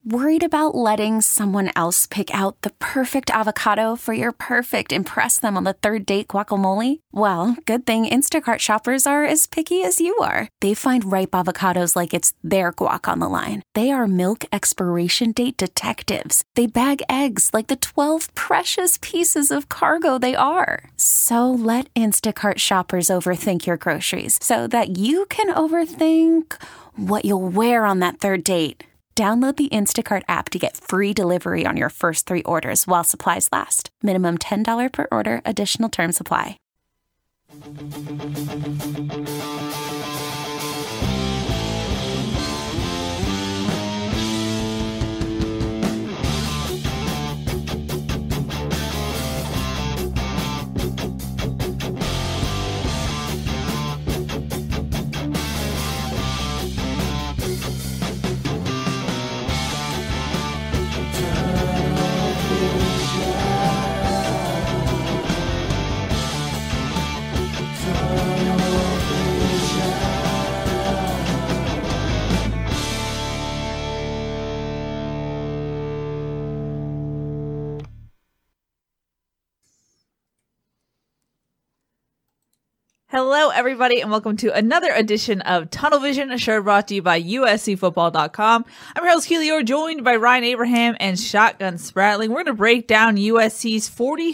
Worried about letting someone else pick out the perfect avocado for your perfect impress them on the third date guacamole? Well, good thing Instacart shoppers are as picky as you are. They find ripe avocados like it's their guac on the line. They are milk expiration date detectives. They bag eggs like the 12 precious pieces of cargo they are. So let Instacart shoppers overthink your groceries so that you can overthink what you'll wear on that third date. Download the Instacart app to get free delivery on your first 3 orders while supplies last. Minimum $10 per order. Additional terms apply. Hello, everybody, and welcome to another edition of Tunnel Vision, a show brought to you by USCFootball.com. I'm your host, Keely Orr, joined by Ryan Abraham and Shotgun Spratling. We're going to break down USC's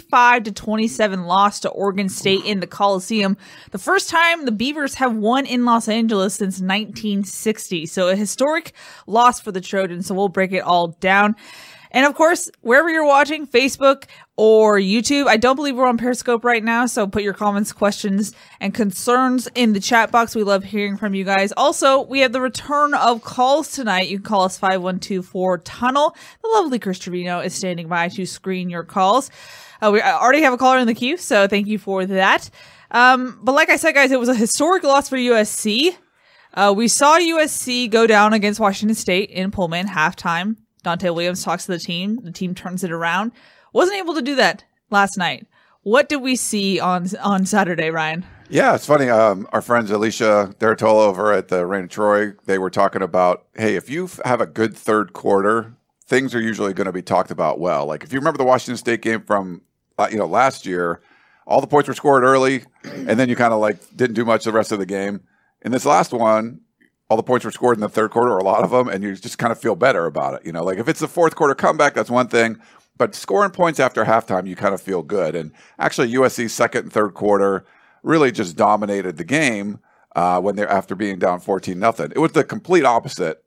45-27 loss to Oregon State in the Coliseum. The first time the Beavers have won in Los Angeles since 1960, so a historic loss for the Trojans, so we'll break it all down. And of course, wherever you're watching, Facebook or YouTube, I don't believe we're on Periscope right now, so put your comments, questions, and concerns in the chat box. We love hearing from you guys. Also, we have the return of calls tonight. You can call us 5124-TUNNEL. The lovely Chris Trevino is standing by to screen your calls. We already have a caller in the queue, so thank you for that. But like I said, guys, it was a historic loss for USC. We saw USC go down against Washington State in Pullman halftime. Dante Williams talks to the team. The team turns it around. Wasn't able to do that last night. What did we see on Saturday, Ryan? Yeah, it's funny. Our friends Alicia Deritola over at the Reign of Troy, they were talking about, hey, if you have a good third quarter, things are usually going to be talked about well. Like if you remember the Washington State game from last year, all the points were scored early, and then you kind of like didn't do much the rest of the game. In this last one, all the points were scored in the third quarter, or a lot of them, and you just kind of feel better about it. You know, like if it's the fourth quarter comeback, that's one thing. But scoring points after halftime, you kind of feel good. And actually, USC's second and third quarter really just dominated the game when they're after being down 14-0. It was the complete opposite.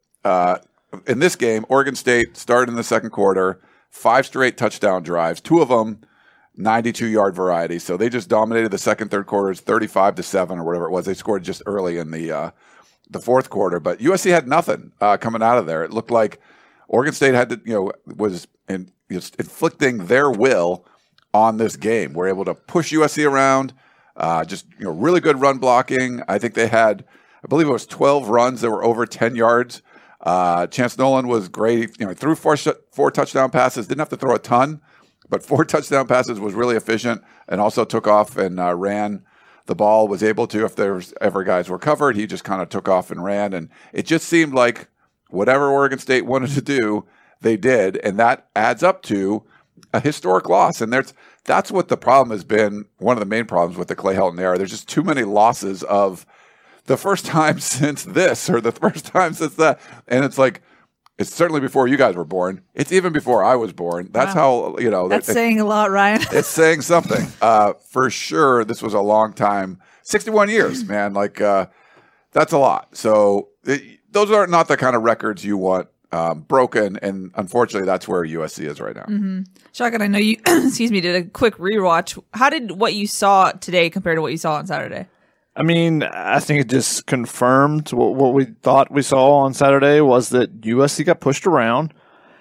In this game, Oregon State started in the second quarter, 5 straight touchdown drives, 2 of them 92-yard variety. So they just dominated the second, third quarters, 35-7 or whatever it was. They scored just early in the fourth quarter, but USC had nothing coming out of there. It looked like Oregon State had to, was inflicting their will on this game. We're able to push USC around, really good run blocking. I think they had, I believe it was 12 runs that were over 10 yards. Chance Nolan was great. He threw four touchdown passes. Didn't have to throw a ton, but 4 touchdown passes was really efficient, and also took off and ran the ball, was able to, if there was ever guys were covered, he just kind of took off and ran. And it just seemed like whatever Oregon State wanted to do, they did. And that adds up to a historic loss. And that's what the problem has been. One of the main problems with the Clay Helton era. There's just too many losses of the first time since this, or the first time since that. And it's like, it's certainly before you guys were born. It's even before I was born. That's wow. How, That's saying a lot, Ryan. It's saying something. For sure, this was a long time. 61 years, man. Like, that's a lot. So those are not the kind of records you want broken. And unfortunately, that's where USC is right now. Mm-hmm. Shotgun, I know you, did a quick rewatch. How did what you saw today compare to what you saw on Saturday? I mean, I think it just confirmed what we thought we saw on Saturday was that USC got pushed around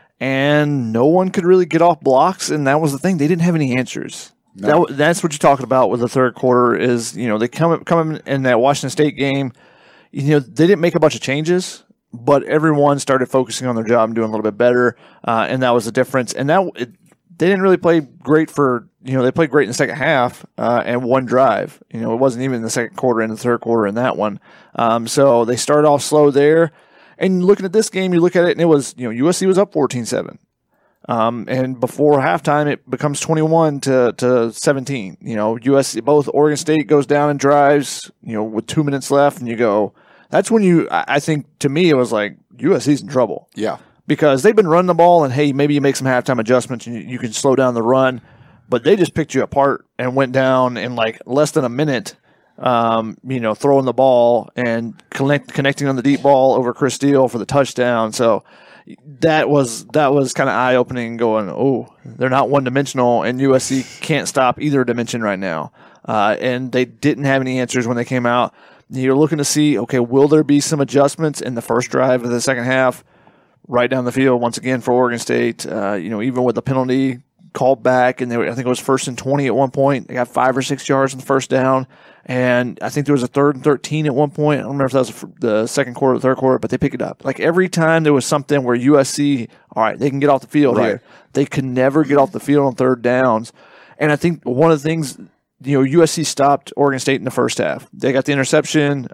and no one could really get off blocks, and that was the thing. They didn't have any answers. No. That's what you're talking about with the third quarter is, they come in that Washington State game, they didn't make a bunch of changes, but everyone started focusing on their job and doing a little bit better, and that was the difference. And they didn't really play great they played great in the second half and one drive. It wasn't even in the second quarter and the third quarter in that one. So they started off slow there. And looking at this game, you look at it, and it was, USC was up 14-7. And before halftime, it becomes 21 to 17. USC, both Oregon State goes down and drives, with 2 minutes left, and you go, that's when I think, to me, it was like, USC's in trouble. Yeah. Because they've been running the ball, and hey, maybe you make some halftime adjustments and you can slow down the run, but they just picked you apart and went down in like less than a minute, throwing the ball and connecting on the deep ball over Chris Steele for the touchdown. So that was kind of eye opening. Going, oh, they're not one dimensional, and USC can't stop either dimension right now. And they didn't have any answers when they came out. You're looking to see, okay, will there be some adjustments in the first drive of the second half? Right down the field once again for Oregon State. Even with the penalty called back, and I think it was 1st and 20 at one point. They got 5 or 6 yards on the first down, and I think there was a 3rd and 13 at one point. I don't remember if that was the second quarter or the third quarter, but they pick it up. Like every time there was something where USC, all right, they can get off the field here. They could never get off the field on third downs, and I think one of the things. USC stopped Oregon State in the first half. They got the interception,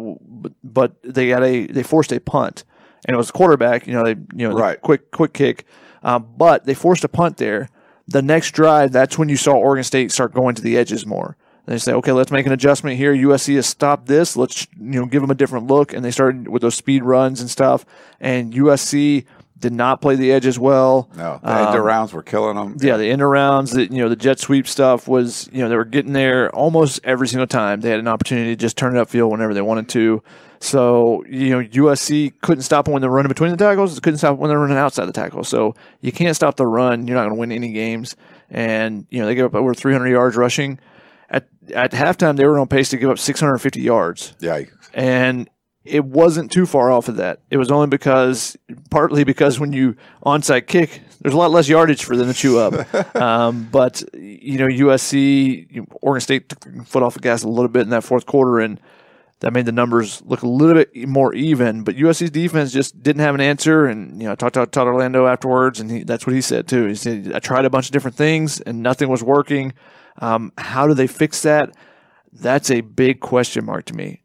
but they forced a punt. And it was a quarterback, Right. quick kick. But they forced a punt there. The next drive, that's when you saw Oregon State start going to the edges more. They say, okay, let's make an adjustment here. USC has stopped this. Let's give them a different look. And they started with those speed runs and stuff. And USC did not play the edges well. No, the end arounds were killing them. Yeah, the end arounds, the jet sweep stuff was, they were getting there almost every single time. They had an opportunity to just turn it upfield whenever they wanted to. So, USC couldn't stop them when they're running between the tackles. Couldn't stop them when they're running outside the tackle. So, you can't stop the run. You're not going to win any games. And, they gave up over 300 yards rushing. At halftime, they were on pace to give up 650 yards. Yeah. And it wasn't too far off of that. It was only partly because when you onside kick, there's a lot less yardage for them to chew up. But, USC, Oregon State took their foot off the gas a little bit in that fourth quarter, and that made the numbers look a little bit more even. But USC's defense just didn't have an answer. And, I talked to Todd Orlando afterwards, and that's what he said, too. He said, I tried a bunch of different things, and nothing was working. How do they fix that? That's a big question mark to me.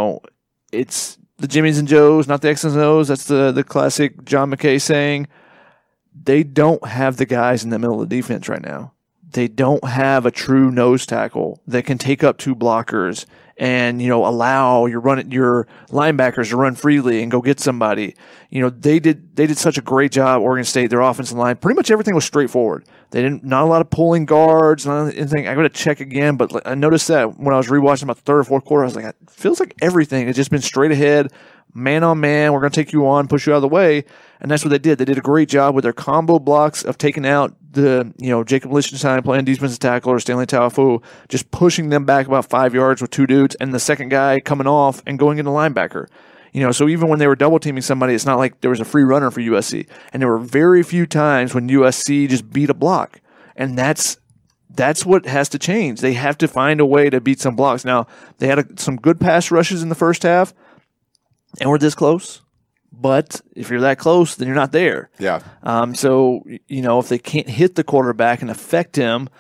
It's the Jimmies and Joes, not the X's and O's. That's the classic John McKay saying. They don't have the guys in the middle of the defense right now. They don't have a true nose tackle that can take up 2 blockers and, allow your linebackers to run freely and go get somebody. They did such a great job, Oregon State, their offensive line. Pretty much everything was straightforward. Not a lot of pulling guards, not anything. I got to check again, but I noticed that when I was rewatching about the third or fourth quarter, I was like, it feels like everything has just been straight ahead, man on man. We're going to take you on, push you out of the way. And that's what they did. They did a great job with their combo blocks of taking out Jacob Lichtenstein playing defensive tackle or Stanley Taofu, just pushing them back about 5 yards with 2 dudes, and the second guy coming off and going into linebacker. So even when they were double teaming somebody, it's not like there was a free runner for USC. And there were very few times when USC just beat a block. And that's what has to change. They have to find a way to beat some blocks. Now, they had some good pass rushes in the first half, and we're this close. But if you're that close, then you're not there. Yeah. So, if they can't hit the quarterback and affect him,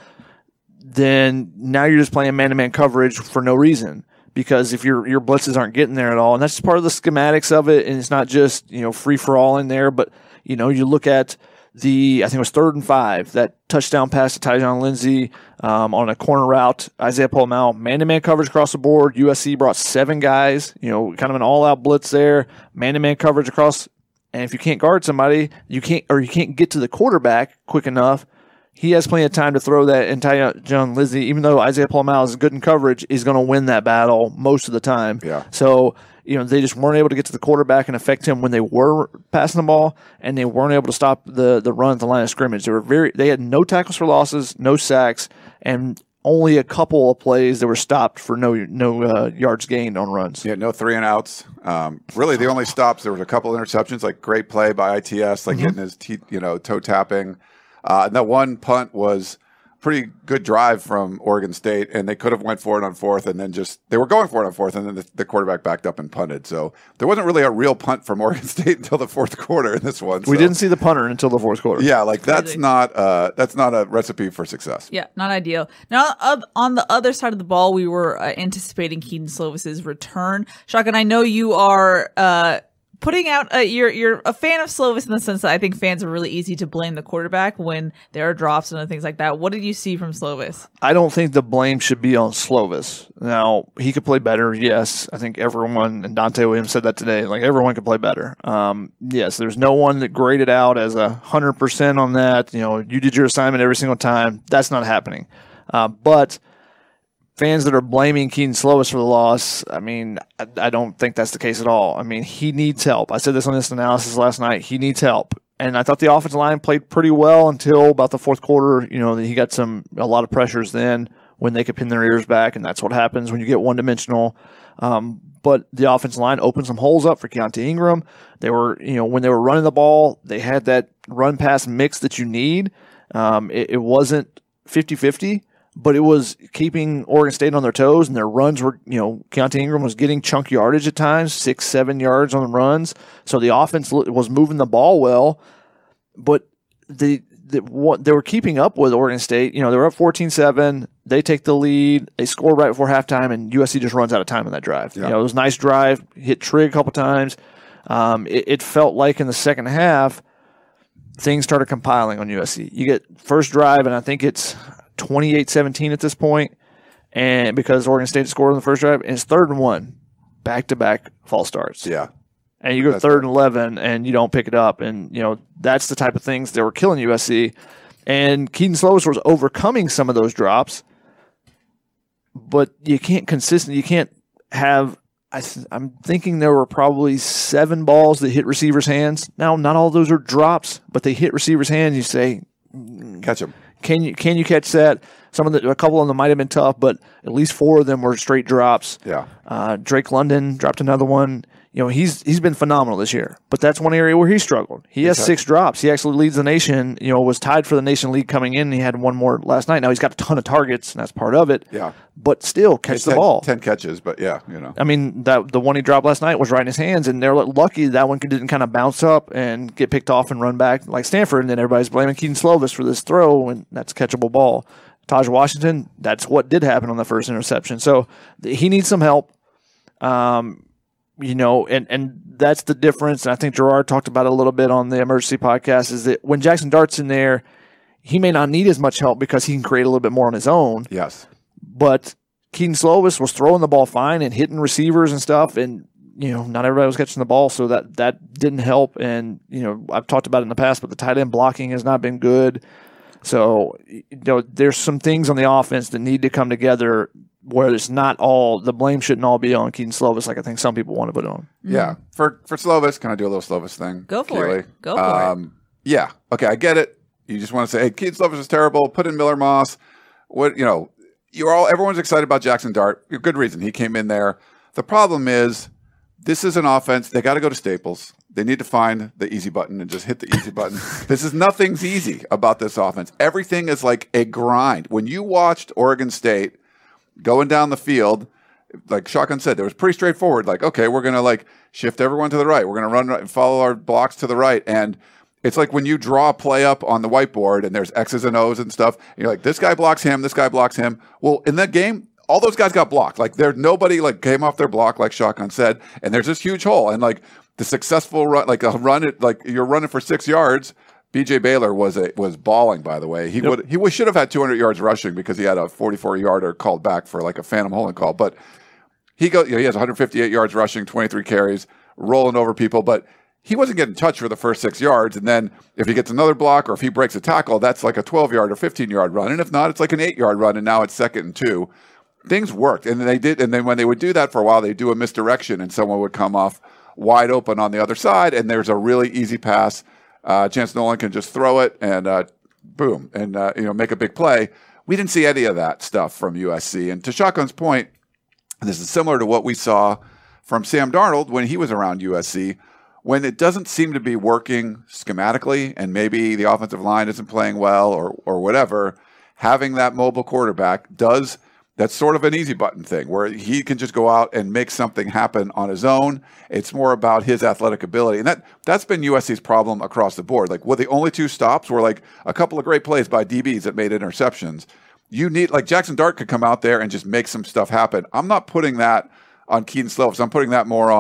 then now you're just playing man-to-man coverage for no reason. Because if your blitzes aren't getting there at all, and that's just part of the schematics of it, and it's not just, free-for-all in there, but, you look at I think it was 3rd and 5, that touchdown pass to Tyjon Lindsey on a corner route. Isaiah Paul-Mal, man-to-man coverage across the board. USC brought 7 guys, kind of an all-out blitz there, man-to-man coverage across. And if you can't guard somebody, you can't get to the quarterback quick enough. He has plenty of time to throw that, and Tyjon Lindsey, even though Isaiah Paul-Mal is good in coverage, is going to win that battle most of the time. Yeah. So, they just weren't able to get to the quarterback and affect him when they were passing the ball, and they weren't able to stop the run at the line of scrimmage. They had no tackles for losses, no sacks, and only a couple of plays that were stopped for no yards gained on runs. Yeah, no 3 and outs. Really, the only stops, there was a couple interceptions, like great play by ITS, like hitting his toe tapping. And that one punt was pretty good drive from Oregon State, and they could have went for it on 4th, and then they were going for it on 4th, and then the quarterback backed up and punted. So there wasn't really a real punt from Oregon State until the 4th quarter in this one. We didn't see the punter until the 4th quarter. Yeah, that's not a recipe for success. Yeah, not ideal. Now, on the other side of the ball, we were anticipating Keaton Slovis's return. Shotgun, I know you are putting out you're a fan of Slovis in the sense that I think fans are really easy to blame the quarterback when there are drops and other things like that. What did you see from Slovis? I don't think the blame should be on Slovis. Now, he could play better, yes. I think everyone, and Dante Williams said that today, like everyone could play better. Yes, there's no one that graded out as 100% on that. You know, you did your assignment every single time. That's not happening. But fans that are blaming Keaton Slovis for the loss, I mean, I don't think that's the case at all. I mean, he needs help. I said this on this analysis last night. He needs help. And I thought the offensive line played pretty well until about the fourth quarter. You know, he got a lot of pressures then when they could pin their ears back, and that's what happens when you get one-dimensional. But the offensive line opened some holes up for Keontae Ingram. They were, you know, when they were running the ball, they had that run-pass mix that you need. It wasn't 50-50. But it was keeping Oregon State on their toes, and their runs were, you know, Keontae Ingram was getting chunk yardage at times, 6-7 yards on the runs. So the offense was moving the ball well, but they were keeping up with Oregon State. You know, they were up 14-7. They take the lead. They score right before halftime, and USC just runs out of time in that drive. Yeah. You know, it was a nice drive, hit Trigg a couple times. It felt like in the second half, things started compiling on USC. You get first drive, and I think it's 28-17 at this point, and because Oregon State scored on the first drive, and it's 3rd and 1, back-to-back false starts. Yeah. And you go 3rd and 11, and you don't pick it up, and, you know, that's the type of things that were killing USC. And Keaton Slovis was overcoming some of those drops, but you can't have I'm thinking there were probably 7 balls that hit receivers' hands. Now, not all of those are drops, but they hit receivers' hands. You say, catch them. Can you catch that? A couple of them might have been tough, but at least 4 of them were straight drops. Yeah. Drake London dropped another one. You know, he's been phenomenal this year, but that's one area where he struggled. He has 6 drops. He actually leads the nation. You know, was tied for the nation lead coming in. And he had one more last night. Now he's got a ton of targets, and that's part of it. Yeah. But still, catch the ball. 10 catches, but yeah, you know. I mean, the one he dropped last night was right in his hands, and they're lucky that one didn't kind of bounce up and get picked off and run back like Stanford, and then everybody's blaming Keaton Slovis for this throw, and that's a catchable ball. Taj Washington, that's what did happen on the first interception. So he needs some help. You know, and that's the difference. And I think Gerard talked about it a little bit on the emergency podcast, is that when Jackson Dart's in there, he may not need as much help because he can create a little bit more on his own. Yes. But Keaton Slovis was throwing the ball fine and hitting receivers and stuff, and, you know, not everybody was catching the ball, so that didn't help. And, you know, I've talked about it in the past, but the tight end blocking has not been good. So, you know, there's some things on the offense that need to come together where it's not all, the blame shouldn't all be on Keaton Slovis like I think some people want to put it on. Yeah. For Slovis, can I do a little Slovis thing? Go for it. Go for it. Yeah. Okay, I get it. You just want to say, hey, Keaton Slovis is terrible. Put in Miller Moss. What, you know, everyone's excited about Jackson Dart. Good reason. He came in there. The problem is, this is an offense. They got to go to Staples. They need to find the easy button and just hit the easy button. Nothing's easy about this offense. Everything is like a grind. When you watched Oregon State going down the field, like Shotgun said, it was pretty straightforward. Like, okay, we're going to like shift everyone to the right. We're going to run right and follow our blocks to the right. And it's like when you draw a play up on the whiteboard and there's X's and O's and stuff. And you're like, this guy blocks him. This guy blocks him. Well, in that game, all those guys got blocked. Like nobody like came off their block, like Shotgun said. And there's this huge hole. And like the successful run, like a run, like you're running for 6 yards. BJ Baylor was balling, by the way. He should have had 200 yards rushing because he had a 44-yarder called back for like a phantom holding call. But he has 158 yards rushing, 23 carries, rolling over people. But he wasn't getting touched for the first 6 yards. And then if he gets another block or if he breaks a tackle, that's like a 12-yard or 15-yard run. And if not, it's like an 8-yard run. And now it's 2nd and 2. Things worked, and they did. And then when they would do that for a while, they do a misdirection, and someone would come off wide open on the other side, and there's a really easy pass. Chance Nolan can just throw it and boom, and make a big play. We didn't see any of that stuff from USC. And to Shotgun's point, this is similar to what we saw from Sam Darnold when he was around USC. When it doesn't seem to be working schematically, and maybe the offensive line isn't playing well or whatever, having that mobile quarterback that's sort of an easy button thing where he can just go out and make something happen on his own. It's more about his athletic ability. And that's been USC's problem across the board. Like, the only 2 stops were like a couple of great plays by DBs that made interceptions. You need, like, Jackson Dart could come out there and just make some stuff happen. I'm not putting that on Keaton Slovis. I'm putting that more on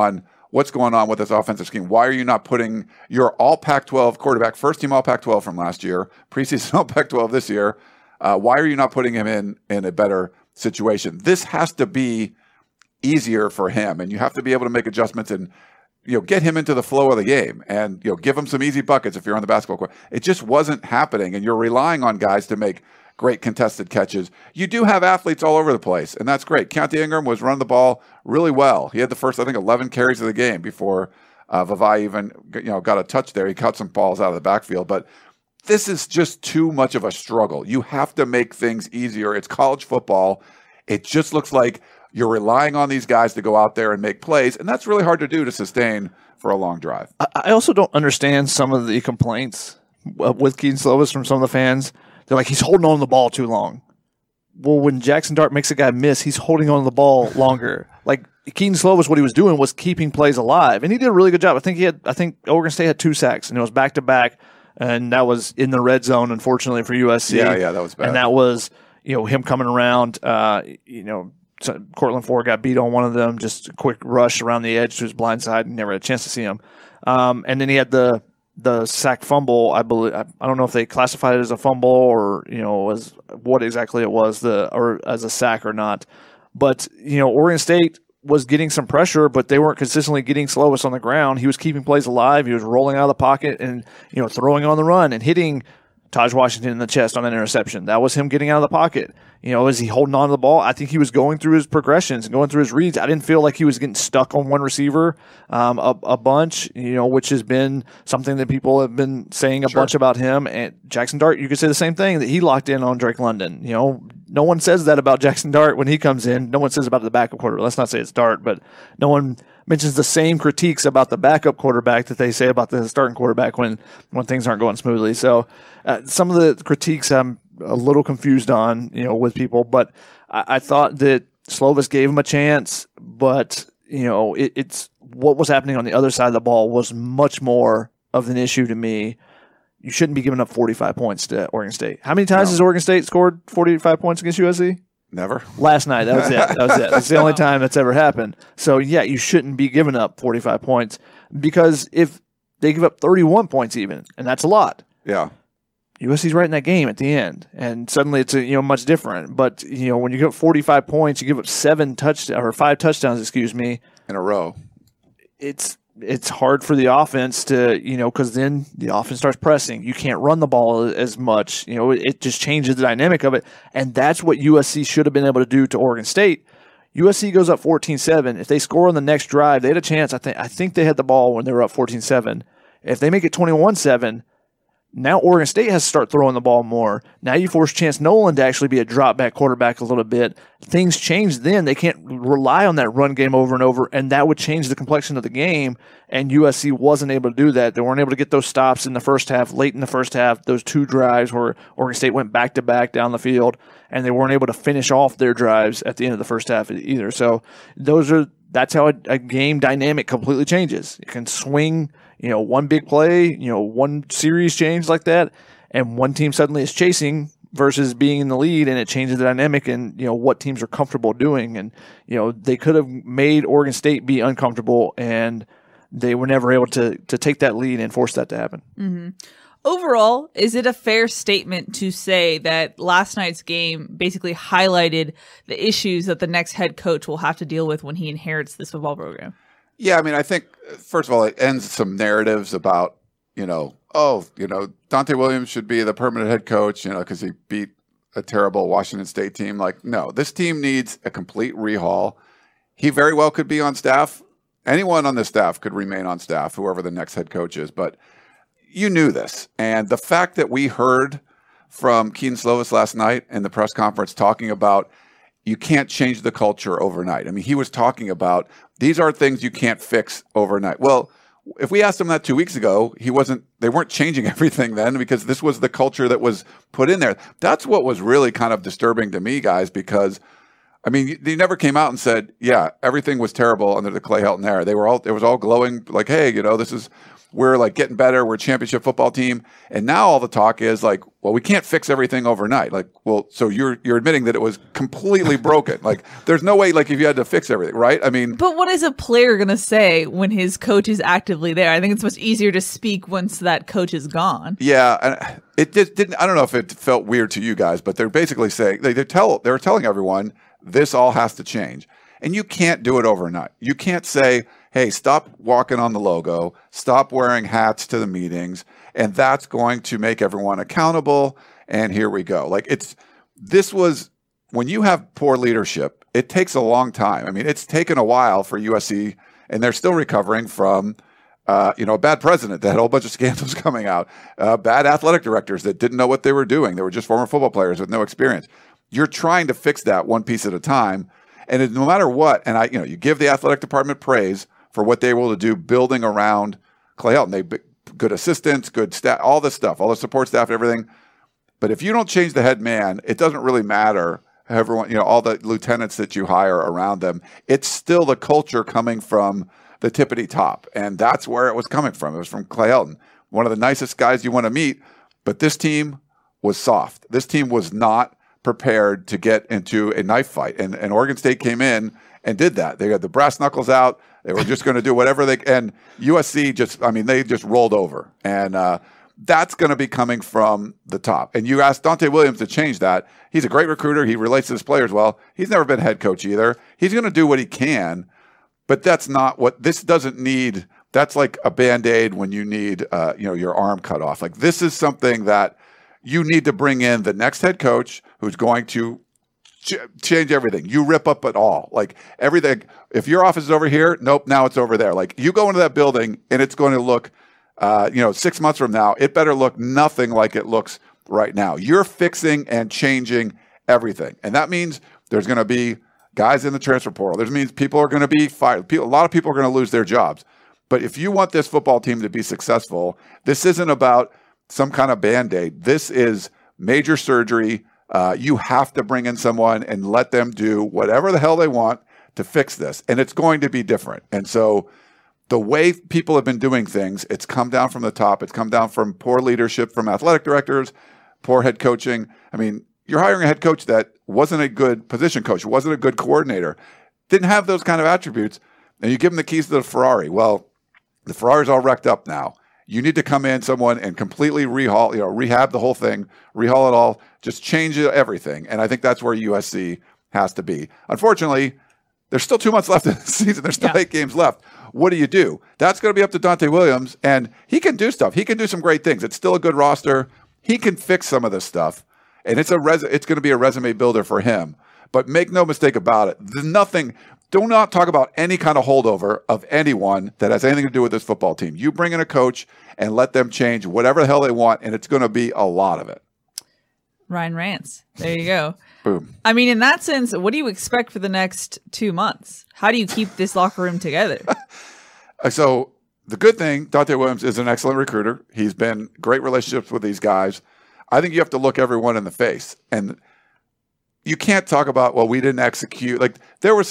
what's going on with this offensive scheme? Why are you not putting your all Pac-12 quarterback, first team all Pac-12 from last year, preseason all Pac-12 this year? Why are you not putting him in a better situation? This has to be easier for him, and you have to be able to make adjustments and get him into the flow of the game and give him some easy buckets if you're on the basketball court. It just wasn't happening, and you're relying on guys to make great contested catches. You do have athletes all over the place, and that's great. Keontae Ingram was running the ball really well. He had the first, 11 carries of the game before Vavae even got a touch there. He caught some balls out of the backfield, but this is just too much of a struggle. You have to make things easier. It's college football. It just looks like you're relying on these guys to go out there and make plays, and that's really hard to do to sustain for a long drive. I also don't understand some of the complaints with Kedon Slovis from some of the fans. They're like, he's holding on to the ball too long. Well, when Jackson Dart makes a guy miss, he's holding on to the ball longer. Like, Kedon Slovis, what he was doing was keeping plays alive, and he did a really good job. I think Oregon State had 2 sacks, and it was back-to-back, and that was in the red zone, unfortunately, for USC. Yeah, that was bad. And that was, him coming around, so Cortland Ford got beat on one of them, just a quick rush around the edge to his blind side, and never had a chance to see him. And then he had the sack fumble. I believe, I don't know if they classified it as a fumble or as what exactly it was, or as a sack or not. But Oregon State was getting some pressure, but they weren't consistently getting Slovis on the ground. He was keeping plays alive. He was rolling out of the pocket and throwing on the run and hitting Taj Washington in the chest on an interception. That was him getting out of the pocket. Is he holding on to the ball? I think he was going through his progressions and going through his reads. I didn't feel like he was getting stuck on one receiver a bunch, which has been something that people have been saying a bunch about him. And Jackson Dart, you could say the same thing, that he locked in on Drake London. No one says that about Jackson Dart when he comes in. No one says about the backup quarterback. Let's not say it's Dart, but no one mentions the same critiques about the backup quarterback that they say about the starting quarterback when things aren't going smoothly. So some of the critiques I'm a little confused on, with people, but I thought that Slovis gave him a chance, but it's what was happening on the other side of the ball was much more of an issue to me. You shouldn't be giving up 45 points to Oregon State. How many times has Oregon State scored 45 points against USC? Never. Last night. That was it. That's the only time that's ever happened. So, yeah, you shouldn't be giving up 45 points because if they give up 31 points even, and that's a lot. Yeah. USC's right in that game at the end, and suddenly it's much different. But, when you give up 45 points, you give up 5 touchdowns, in a row. It's hard for the offense to, because then the offense starts pressing. You can't run the ball as much. It just changes the dynamic of it. And that's what USC should have been able to do to Oregon State. USC goes up 14-7. If they score on the next drive, they had a chance. I think they had the ball when they were up 14-7. If they make it 21-7, now Oregon State has to start throwing the ball more. Now you force Chance Nolan to actually be a drop-back quarterback a little bit. Things change then. They can't rely on that run game over and over, and that would change the complexion of the game, and USC wasn't able to do that. They weren't able to get those stops in the first half, late in the first half, those 2 drives where Oregon State went back-to-back down the field, and they weren't able to finish off their drives at the end of the first half either. So that's how a game dynamic completely changes. It can swing one big play, one series change like that, and one team suddenly is chasing versus being in the lead, and it changes the dynamic and, what teams are comfortable doing. And, they could have made Oregon State be uncomfortable, and they were never able to take that lead and force that to happen. Mm-hmm. Overall, is it a fair statement to say that last night's game basically highlighted the issues that the next head coach will have to deal with when he inherits this football program? Yeah, I think, first of all, it ends some narratives about, Dante Williams should be the permanent head coach, because he beat a terrible Washington State team. Like, no, this team needs a complete rehaul. He very well could be on staff. Anyone on this staff could remain on staff, whoever the next head coach is. But you knew this. And the fact that we heard from Kedon Slovis last night in the press conference talking about you can't change the culture overnight. He was talking about these are things you can't fix overnight. Well, if we asked him that 2 weeks ago, they weren't changing everything then because this was the culture that was put in there. That's what was really kind of disturbing to me, guys, because they never came out and said, yeah, everything was terrible under the Clay Helton era. It was all glowing like, hey, this is we're like getting better. We're a championship football team. And now all the talk is like, well, we can't fix everything overnight. Like, well, so you're admitting that it was completely broken. Like, there's no way, like, if you had to fix everything, right? I mean, but what is a player going to say when his coach is actively there? I think it's much easier to speak once that coach is gone. Yeah. And it just didn't, I don't know if it felt weird to you guys, but they're basically saying, they're telling everyone this all has to change. And you can't do it overnight. You can't say, hey, stop walking on the logo, stop wearing hats to the meetings, and that's going to make everyone accountable, and here we go. Like, when you have poor leadership, it takes a long time. I mean, it's taken a while for USC, and they're still recovering from, a bad president that had a whole bunch of scandals coming out, bad athletic directors that didn't know what they were doing. They were just former football players with no experience. You're trying to fix that one piece at a time. And no matter what, and you give the athletic department praise for what they were able to do building around Clay Helton. They good assistants, good staff, all this stuff, all the support staff and everything. But if you don't change the head man, it doesn't really matter. Everyone, all the lieutenants that you hire around them, it's still the culture coming from the tippity top. And that's where it was coming from. It was from Clay Helton, one of the nicest guys you want to meet. But this team was soft. This team was not prepared to get into a knife fight. And Oregon State came in and did that. They got the brass knuckles out. They were just going to do whatever and USC they just rolled over. And that's going to be coming from the top. And you asked Dante Williams to change that. He's a great recruiter. He relates to his players well. He's never been head coach either. He's going to do what he can, but that's not what this doesn't need. That's like a Band-Aid when you need, your arm cut off. Like, this is something that you need to bring in the next head coach who's going to change everything. You rip up it all. Like, everything. If your office is over here, nope, now it's over there. Like, you go into that building and it's going to look, 6 months from now, it better look nothing like it looks right now. You're fixing and changing everything. And that means there's going to be guys in the transfer portal. That means people are going to be fired. A lot of people are going to lose their jobs. But if you want this football team to be successful, this isn't about some kind of Band-Aid. This is major surgery. You have to bring in someone and let them do whatever the hell they want to fix this. And it's going to be different. And so the way people have been doing things, it's come down from the top. It's come down from poor leadership from athletic directors, poor head coaching. I mean, you're hiring a head coach that wasn't a good position coach, wasn't a good coordinator, didn't have those kind of attributes, and you give him the keys to the Ferrari. Well, the Ferrari's all wrecked up now. You need to come in, someone, and completely rehab the whole thing, rehaul it all, just change everything. And I think that's where USC has to be. Unfortunately, there's still 2 months left in the season. There's still 8 games left. What do? That's going to be up to Dante Williams, and he can do stuff. He can do some great things. It's still a good roster. He can fix some of this stuff, and it's going to be a resume builder for him. But make no mistake about it. There's nothing. Do not talk about any kind of holdover of anyone that has anything to do with this football team. You bring in a coach and let them change whatever the hell they want, and it's going to be a lot of it. Ryan Rants. There you go. Boom. I mean, in that sense, what do you expect for the next 2 months? How do you keep this locker room together? So the good thing, Dante Williams is an excellent recruiter. He's been great relationships with these guys. I think you have to look everyone in the face. And you can't talk about, well, we didn't execute. Like, there's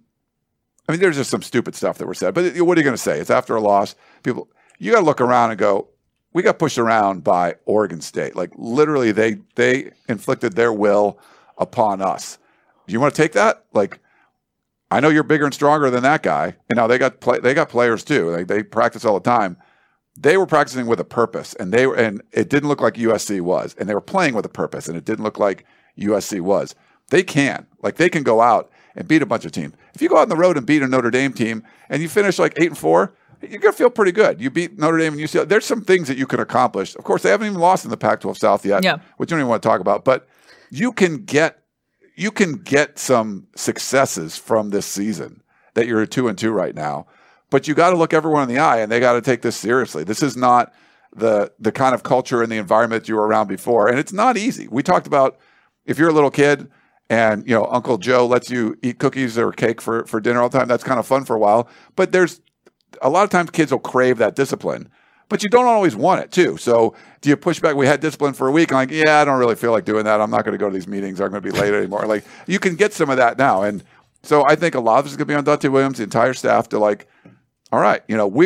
just some stupid stuff that was said. But what are you going to say? It's after a loss. You got to look around and go, we got pushed around by Oregon State. Like, literally, they inflicted their will upon us. Do you want to take that? Like, I know you're bigger and stronger than that guy. And now they got players too. They practice all the time. They were practicing with a purpose, and it didn't look like USC was. And they were playing with a purpose, and it didn't look like USC was. They can go out and beat a bunch of teams. If you go out on the road and beat a Notre Dame team and you finish like 8-4, you're going to feel pretty good. You beat Notre Dame and UCLA. There's some things that you can accomplish. Of course, they haven't even lost in the Pac-12 South yet, which you don't even want to talk about. But you can get some successes from this season that you're 2-2 right now. But you got to look everyone in the eye, and they got to take this seriously. This is not the kind of culture and the environment that you were around before, and it's not easy. We talked about if you're a little kid and Uncle Joe lets you eat cookies or cake for dinner all the time. That's kind of fun for a while. But there's a lot of times kids will crave that discipline, but you don't always want it too. So do you push back? We had discipline for a week. I'm like, yeah, I don't really feel like doing that. I'm not going to go to these meetings. I'm going to be late anymore. Like, you can get some of that now. And so I think a lot of this is going to be on Dante Williams, the entire staff, to like, all right,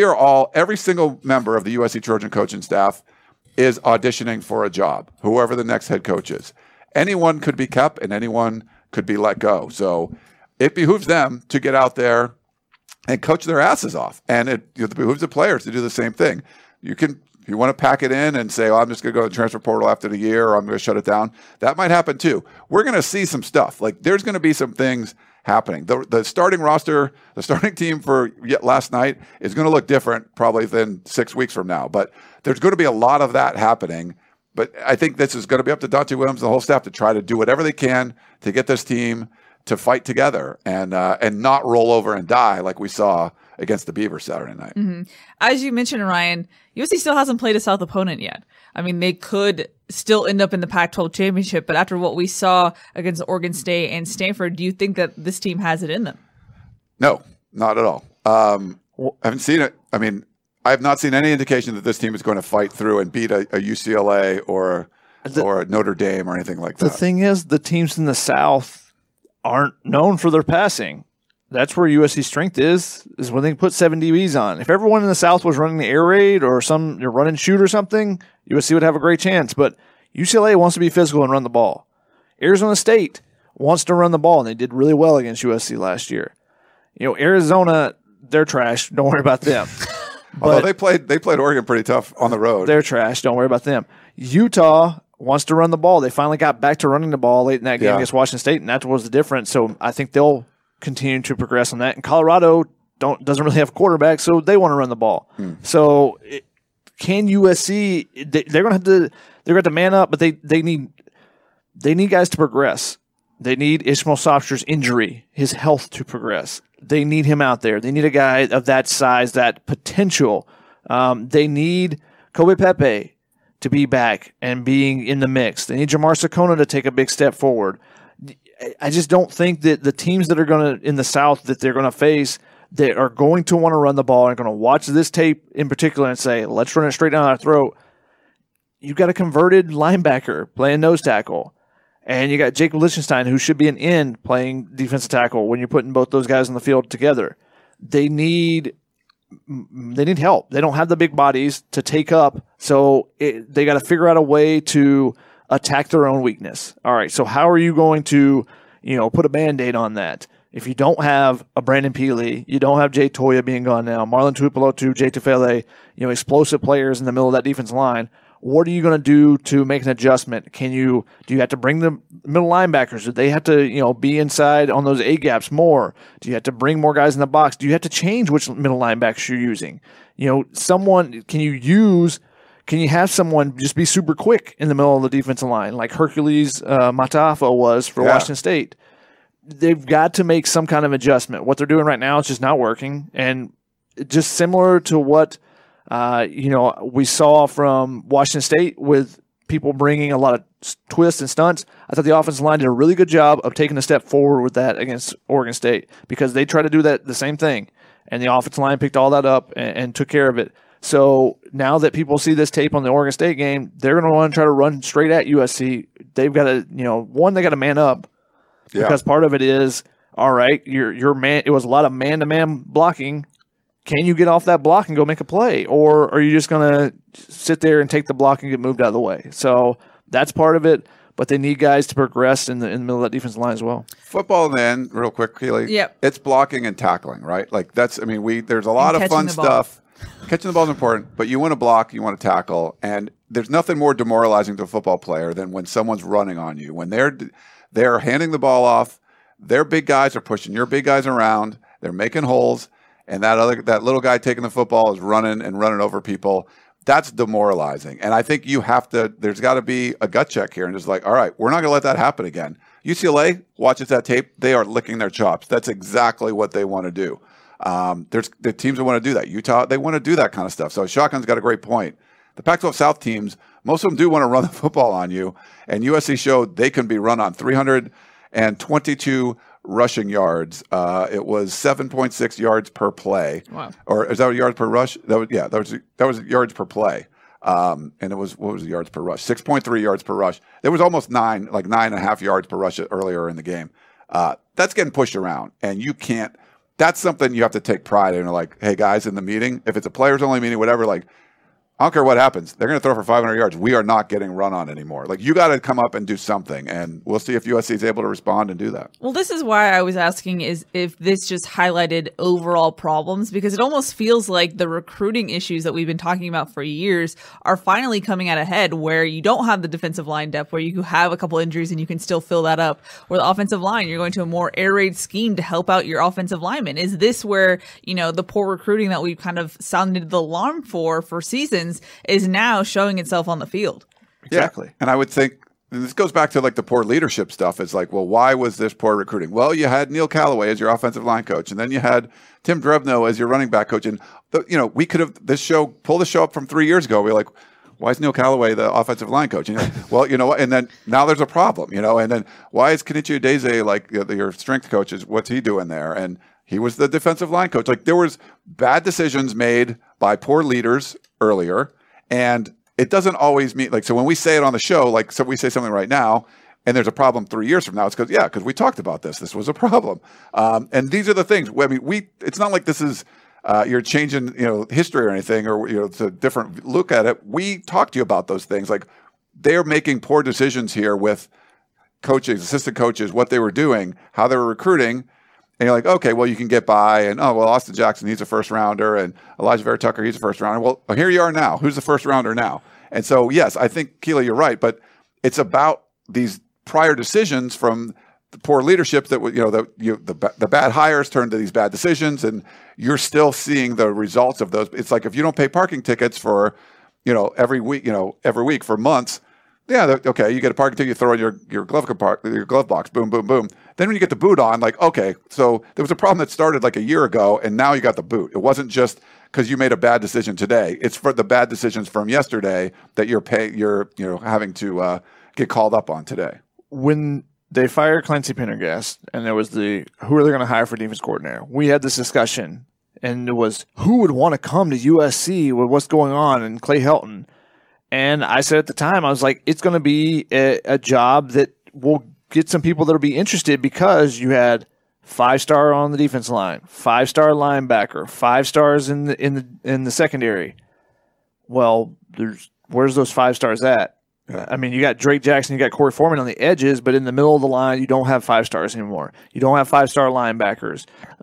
every single member of the USC Trojan coaching staff is auditioning for a job, whoever the next head coach is. Anyone could be kept and anyone could be let go. So it behooves them to get out there and coach their asses off. And it behooves the players to do the same thing. If you want to pack it in and say, I'm just going to go to the transfer portal after the year, or I'm going to shut it down, that might happen too. We're going to see some stuff. Like, there's going to be some things happening. The starting roster, the starting team for last night is going to look different probably than 6 weeks from now. But there's going to be a lot of that happening. But I think this is going to be up to Dante Williams and the whole staff to try to do whatever they can to get this team to fight together and not roll over and die like we saw against the Beavers Saturday night. Mm-hmm. As you mentioned, Ryan, USC still hasn't played a South opponent yet. I mean, they could still end up in the Pac-12 championship, but after what we saw against Oregon State and Stanford, do you think that this team has it in them? No, not at all. I haven't seen it. I mean, I have not seen any indication that this team is going to fight through and beat a UCLA or a Notre Dame or anything like that. The thing is, the teams in the South aren't known for their passing. That's where USC's strength is when they can put 7 DBs on. If everyone in the South was running the air raid or some run and shoot or something, USC would have a great chance. But UCLA wants to be physical and run the ball. Arizona State wants to run the ball, and they did really well against USC last year. Arizona, they're trash. Don't worry about them. Although they played Oregon pretty tough on the road. They're trash. Don't worry about them. Utah wants to run the ball. They finally got back to running the ball late in that game against Washington State, and that was the difference. So I think they'll continue to progress on that. And Colorado doesn't really have a quarterback, so they want to run the ball. So can USC? They're going to have to man up, but they need guys to progress. They need Ishmael Sopster's injury, his health to progress. They need him out there. They need a guy of that size, that potential. They need Kobe Pepe to be back and being in the mix. They need Jamar Sakona to take a big step forward. I just don't think that the teams that are going to in the South that they're going to face, they are going to want to run the ball and going to watch this tape in particular and say, let's run it straight down our throat. You've got a converted linebacker playing nose tackle. And you got Jacob Lichtenstein, who should be an end playing defensive tackle when you're putting both those guys on the field together. They need help. They don't have the big bodies to take up, so they got to figure out a way to attack their own weakness. All right, so how are you going to, put a Band-Aid on that? If you don't have a Brandon Peely, you don't have Jay Toya being gone now, Marlon Tuipulotu, Jay Tufele, explosive players in the middle of that defense line. What are you going to do to make an adjustment? Do you have to bring the middle linebackers? Do they have to, be inside on those A gaps more? Do you have to bring more guys in the box? Do you have to change which middle linebackers you're using? Can you have someone just be super quick in the middle of the defensive line like Hercules Matafo was for Washington State? They've got to make some kind of adjustment. What they're doing right now is just not working, and just similar to what we saw from Washington State with people bringing a lot of twists and stunts. I thought the offensive line did a really good job of taking a step forward with that against Oregon State because they tried to do the same thing, and the offensive line picked all that up and took care of it. So now that people see this tape on the Oregon State game, they're going to want to try to run straight at USC. They've got to, they got to man up because part of it is, all right, your man. It was a lot of man-to-man blocking. Can you get off that block and go make a play? Or are you just going to sit there and take the block and get moved out of the way? So that's part of it, but they need guys to progress in the middle of that defensive line as well. Football then, real quick, Keely. Yep. It's blocking and tackling, right? Like there's a lot of fun stuff. Catching the ball is important, but you want to block, you want to tackle, and there's nothing more demoralizing to a football player than when someone's running on you. When they're handing the ball off, their big guys are pushing your big guys around, they're making holes, and that little guy taking the football is running over people. That's demoralizing. And I think there's got to be a gut check here and just like, all right, we're not going to let that happen again. UCLA watches that tape. They are licking their chops. That's exactly what they want to do. There's the teams that want to do that. Utah, they want to do that kind of stuff. So Shotgun's got a great point. The Pac-12 South teams, most of them do want to run the football on you. And USC showed they can be run on 322 rushing yards. It was 7.6 yards per play. Wow. Or is that yards per rush? That was yards per play. And it was, what was the yards per rush? 6.3 yards per rush. There was almost 9.5 yards per rush earlier in the game. That's getting pushed around, and you can't that's something you have to take pride in. Like, hey, guys, in the meeting, if it's a players-only meeting, whatever, like, I don't care what happens. They're going to throw for 500 yards. We are not getting run on anymore. Like, you got to come up and do something, and we'll see if USC is able to respond and do that. Well, this is why I was asking is if this just highlighted overall problems, because it almost feels like the recruiting issues that we've been talking about for years are finally coming out ahead, where you don't have the defensive line depth, where you have a couple injuries and you can still fill that up, where the offensive line, you're going to a more air raid scheme to help out your offensive linemen. Is this where, the poor recruiting that we've kind of sounded the alarm for seasons is now showing itself on the field? Exactly. Yeah. And I would think, and this goes back to like the poor leadership stuff. It's like, well, why was this poor recruiting? Well, you had Neil Callaway as your offensive line coach, and then you had Tim Drebno as your running back coach. And, we could have pull the show up from 3 years ago. We're like, why is Neil Callaway the offensive line coach? Well, you know what? And then now there's a problem, and then why is Kenichi Udeze like your strength coach? What's he doing there? And he was the defensive line coach. Like, there was bad decisions made by poor leaders earlier. And it doesn't always mean so when we say it on the show, so we say something right now and there's a problem 3 years from now, it's because we talked about this. This was a problem. And these are the things. I mean, it's not like this is you're changing, history or anything, or, it's a different look at it. We talked to you about those things. Like, they're making poor decisions here with coaches, assistant coaches, what they were doing, how they were recruiting. And you're like, okay, well, you can get by. And, Austin Jackson, he's a first rounder. And Elijah Vera Tucker, he's a first rounder. Well, here you are now. Who's the first rounder now? And so, yes, I think, Keila, you're right. But it's about these prior decisions from the poor leadership that, the bad hires turned to these bad decisions. And you're still seeing the results of those. It's like, if you don't pay parking tickets for, every week for months, yeah, okay, you get a parking ticket, you throw in your glove box, boom, boom, boom. Then when you get the boot on, okay, so there was a problem that started like a year ago, and now you got the boot. It wasn't just because you made a bad decision today. It's for the bad decisions from yesterday that you're having to get called up on today. When they fired Clancy Pendergast, and there was who are they going to hire for defense coordinator? We had this discussion, and it was who would want to come to USC with what's going on, and Clay Helton. And I said at the time, I was like, it's going to be a job that will get some people that will be interested, because you had 5-star on the defense line, 5-star linebacker, 5 stars in the secondary. Well, where's those 5 stars at? Yeah. I mean, you got Drake Jackson, you got Corey Foreman on the edges, but in the middle of the line, you don't have 5 stars anymore. You don't have 5-star linebackers.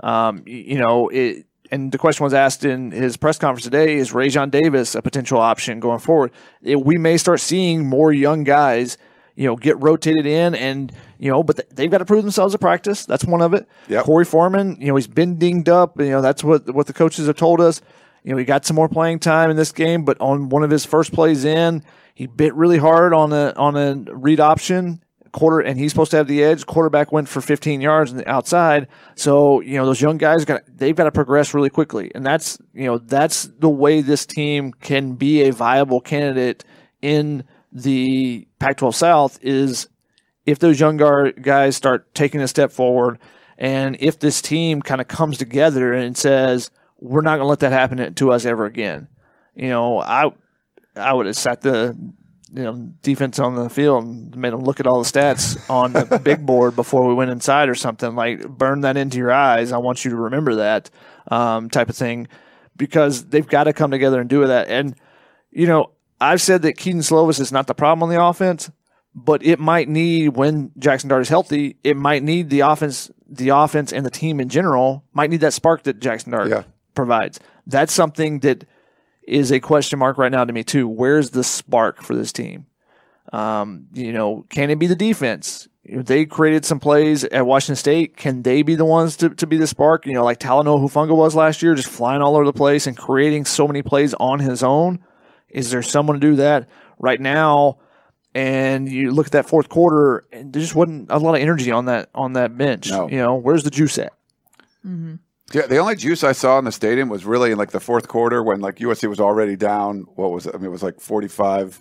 And the question was asked in his press conference today, is Rajon Davis a potential option going forward? We may start seeing more young guys, get rotated in, and, but they've got to prove themselves at practice. That's one of it. Yep. Corey Foreman, he's been dinged up. That's what the coaches have told us. He got some more playing time in this game, but on one of his first plays in, he bit really hard on a read option. And he's supposed to have the edge. Quarterback went for 15 yards on the outside. So, those young guys they've got to progress really quickly. And that's the way this team can be a viable candidate in the Pac-12 South, is if those young guys start taking a step forward, and if this team kind of comes together and says, we're not going to let that happen to us ever again. I would have sat the defense on the field and made them look at all the stats on the big board before we went inside or something. Like, burn that into your eyes. I want you to remember that type of thing, because they've got to come together and do that. And, I've said that Keaton Slovis is not the problem on the offense, but it might need, when Jackson Dart is healthy, it might need the offense and the team in general might need that spark that Jackson Dart provides. That's something that is a question mark right now to me too. Where's the spark for this team? Can it be the defense? They created some plays at Washington State. Can they be the ones to be the spark? Like Talanoa Hufanga was last year, just flying all over the place and creating so many plays on his own. Is there someone to do that right now? And you look at that fourth quarter, and there just wasn't a lot of energy on that bench. No. Where's the juice at? Mm-hmm. Yeah, the only juice I saw in the stadium was really in the fourth quarter when USC was already down. What was it? I mean, it was 45,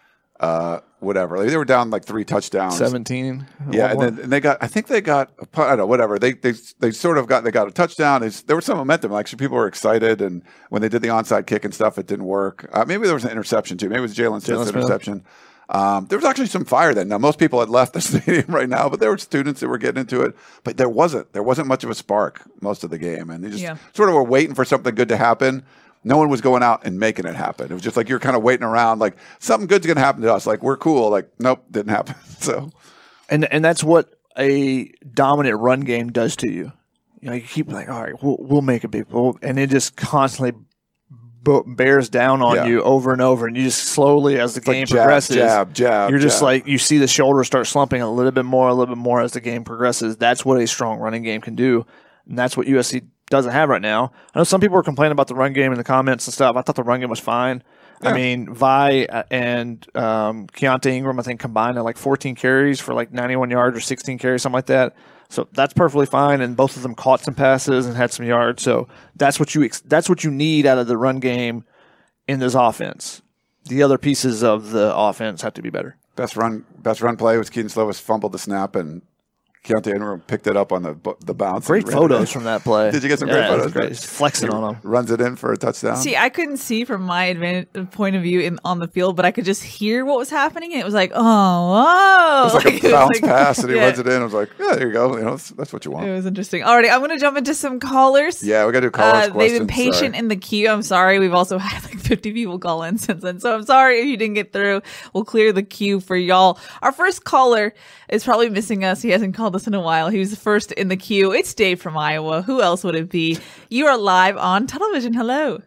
whatever. They were down 3 touchdowns. 17. Yeah, and they got. I think they got. I don't know. Whatever. They sort of got. They got a touchdown. There was some momentum. People were excited, and when they did the onside kick and stuff, it didn't work. Maybe there was an interception too. Maybe it was Jalen Smith's interception. There was actually some fire then. Now, most people had left the stadium right now, but there were students that were getting into it. But there wasn't much of a spark most of the game. And they just sort of were waiting for something good to happen. No one was going out and making it happen. It was just like you're kind of waiting around, like something good's going to happen to us. Like, we're cool. Like, nope, didn't happen. So, and that's what a dominant run game does to you. You know, you keep like, all right, we'll make a big pull, and it just constantly bears down on you over and over, and you just slowly, as the game progresses, jab, you're just like, you see the shoulder start slumping a little bit more as the game progresses. That's what a strong running game can do, and that's what USC doesn't have right now. I know some people were complaining about the run game in the comments and stuff. I thought the run game was fine. Yeah. I mean, Vi and Keontae Ingram, I think, combined at like 14 carries for like 91 yards or 16 carries, something like that. So that's perfectly fine, and both of them caught some passes and had some yards. So that's what you need out of the run game in this offense. The other pieces of the offense have to be better. Best run play was Keaton Slovis fumbled the snap, and Keontae Ingram picked it up on the bounce. Great photos from that play. Did you get some great photos? Great. He's flexing on him. Runs it in for a touchdown. See, I couldn't see from my point of view on the field, but I could just hear what was happening. And it was like, oh, whoa. It was like a bounce pass, and he runs it in. I was like, yeah, there you go. You know, that's what you want. It was interesting. Alrighty, I'm going to jump into some callers. Yeah, we got to do callers questions. They've been patient in the queue. I'm sorry. We've also had like 50 people call in since then. So I'm sorry if you didn't get through. We'll clear the queue for y'all. Our first caller is probably missing us. He hasn't called us in a while. He was first in the queue. It's Dave from Iowa. Who else would it be? You are live on Tunnel Vision. Hello.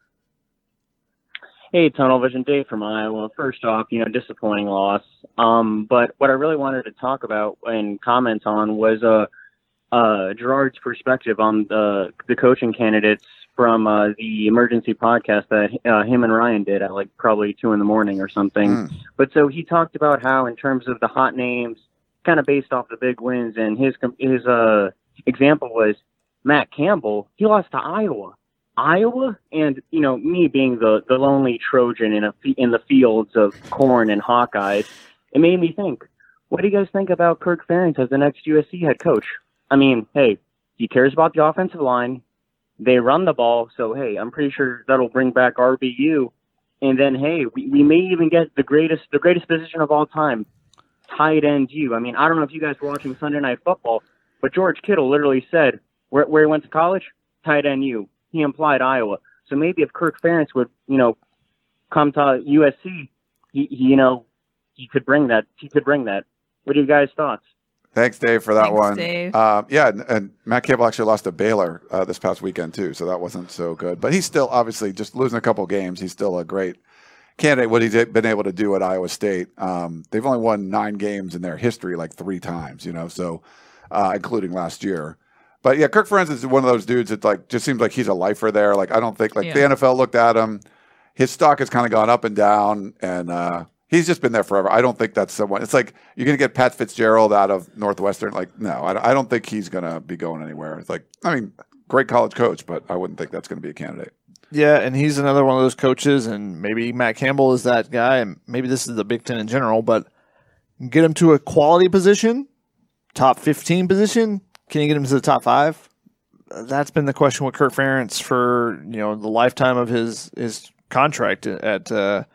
Hey, Tunnel Vision, Dave from Iowa. First off, disappointing loss. But what I really wanted to talk about and comment on was Gerard's perspective on the coaching candidates from the emergency podcast that him and Ryan did at like probably 2 a.m. or something. But so he talked about how in terms of the hot names, kind of based off the big wins, and his example was Matt Campbell. He lost to Iowa, and me being the lonely Trojan in the fields of corn and Hawkeyes, it made me think. What do you guys think about Kirk Ferentz as the next USC head coach? I mean, hey, he cares about the offensive line. They run the ball, so hey, I'm pretty sure that'll bring back RBU, and then hey, we may even get the greatest position of all time. Tight end U. I mean, I don't know if you guys were watching Sunday Night Football, but George Kittle literally said where he went to college, tight end U. He implied Iowa. So maybe if Kirk Ferentz would, come to USC, he could bring that. What are you guys' thoughts? Thanks, Dave, for that one. Dave. And Matt Campbell actually lost to Baylor this past weekend too, so that wasn't so good. But he's still obviously just losing a couple games. He's still a great candidate. What he's been able to do at Iowa State. They've only won 9 games in their history like 3 times, so including last year. But yeah, Kirk Ferentz is one of those dudes that like just seems like he's a lifer there. Like I don't think the NFL looked at him. His stock has kind of gone up and down, and he's just been there forever. I don't think that's someone. It's like you're going to get Pat Fitzgerald out of Northwestern. Like no, I don't think he's going to be going anywhere. It's like great college coach, but I wouldn't think that's going to be a candidate. Yeah, and he's another one of those coaches, and maybe Matt Campbell is that guy, and maybe this is the Big Ten in general, but get him to a quality position, top 15 position, can you get him to the top 5? That's been the question with Kirk Ferentz for the lifetime of his contract at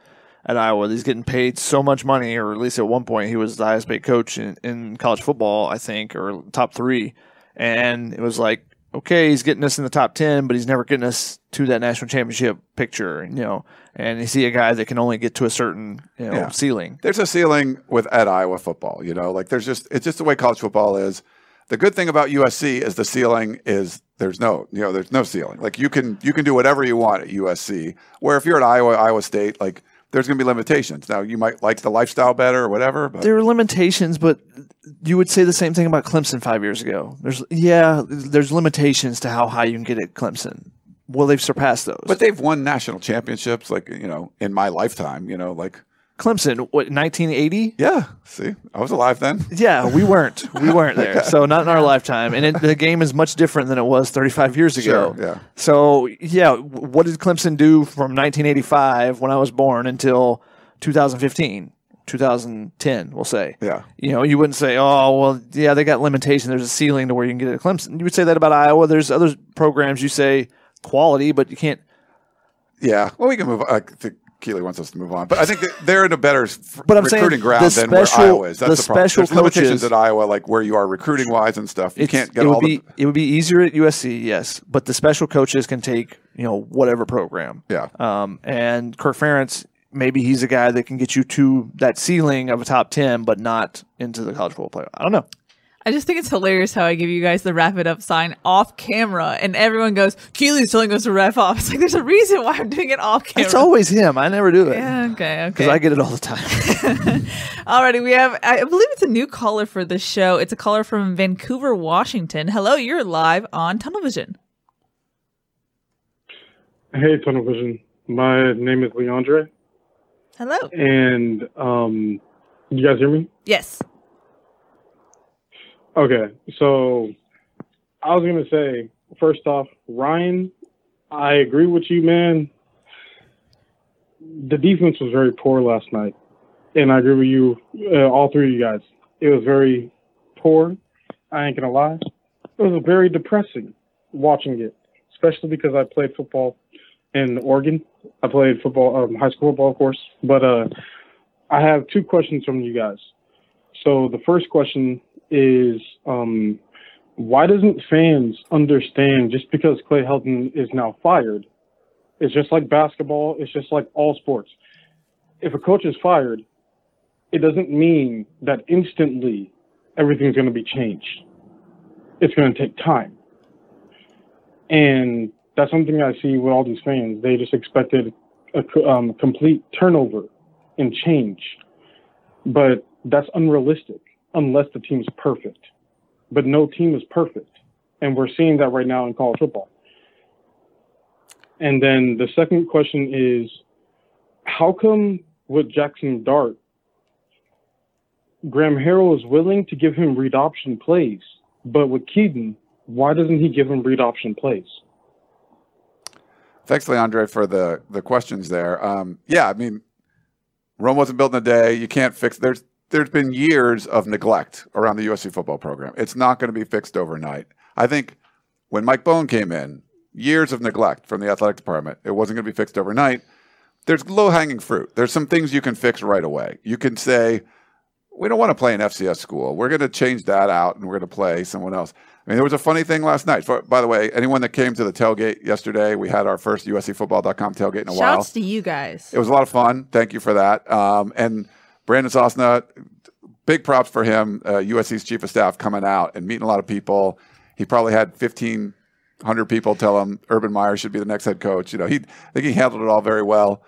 Iowa. He's getting paid so much money, or at least at one point he was the highest paid coach in college football, I think, or top 3, and it was like, okay, he's getting us in the top 10, but he's never getting us to that national championship picture, and you see a guy that can only get to a certain, ceiling. There's a ceiling at Iowa football, it's just the way college football is. The good thing about USC is the ceiling is there's no ceiling. Like you can do whatever you want at USC, where if you're at Iowa State, like there's going to be limitations. Now you might like the lifestyle better or whatever, but there are limitations, but you would say the same thing about Clemson 5 years ago. There's limitations to how high you can get at Clemson. Well, they've surpassed those. But they've won national championships, in my lifetime, Clemson, what, 1980? Yeah. See, I was alive then. Yeah, we weren't. We weren't there. So not in our lifetime. And the game is much different than it was 35 years ago. Sure, yeah. So, yeah, what did Clemson do from 1985 when I was born until 2015? 2010, we'll say. Yeah. You wouldn't say, oh, well, yeah, they got limitations. There's a ceiling to where you can get at Clemson. You would say that about Iowa. There's other programs you say quality, but you can't. Yeah. Well, we can move on. Keely wants us to move on. But I think that they're in a better But I'm recruiting saying ground than where Iowa is. That's the problem. special There's limitations coaches at Iowa, like where you are recruiting-wise and stuff. You can't get It would be easier at USC, yes, but the special coaches can take whatever program. Yeah. And Kirk Ferentz, maybe he's a guy that can get you to that ceiling of a top 10, but not into the college football playoff. I don't know. I just think it's hilarious how I give you guys the wrap it up sign off camera and everyone goes, Keely's telling us to wrap up. It's like, there's a reason why I'm doing it off camera. It's always him. I never do it. Yeah, okay. Because I get it all the time. Alrighty, we have, I believe it's a new caller for the show. It's a caller from Vancouver, Washington. Hello, you're live on Tunnel Vision. Hey, Tunnel Vision. My name is Leandre. Hello. And you guys hear me? Yes. Okay, so I was going to say, first off, Ryan, I agree with you, man. The defense was very poor last night, and I agree with you, all three of you guys. It was very poor, I ain't going to lie. It was very depressing watching it, especially because I played football in Oregon. I played football, high school football, of course, but I have two questions from you guys. So the first question is why doesn't fans understand just because Clay Helton is now fired? It's just like basketball. It's just like all sports. If a coach is fired, it doesn't mean that instantly everything's going to be changed. It's going to take time. And that's something I see with all these fans. They just expected a complete turnover and change. But that's unrealistic. Unless the team is perfect. But no team is perfect. And we're seeing that right now in college football. And then the second question is, how come with Jackson Dart, Graham Harrell is willing to give him read option plays, but with Keaton, why doesn't he give him read option plays? Thanks, Leandre, for the questions there. Yeah, I mean, Rome wasn't built in a day. You can't fix There's been years of neglect around the USC football program. It's not going to be fixed overnight. I think when Mike Bohn came in, years of neglect from the athletic department. It wasn't going to be fixed overnight. There's low-hanging fruit. There's some things you can fix right away. You can say, we don't want to play an FCS school. We're going to change that out, and we're going to play someone else. I mean, there was a funny thing last night. By the way, anyone that came to the tailgate yesterday, we had our first USCFootball.com tailgate in a while. Shouts to you guys. It was a lot of fun. Thank you for that. And Brandon Sosna, big props for him, USC's chief of staff, coming out and meeting a lot of people. He probably had 1,500 people tell him Urban Meyer should be the next head coach. I think he handled it all very well.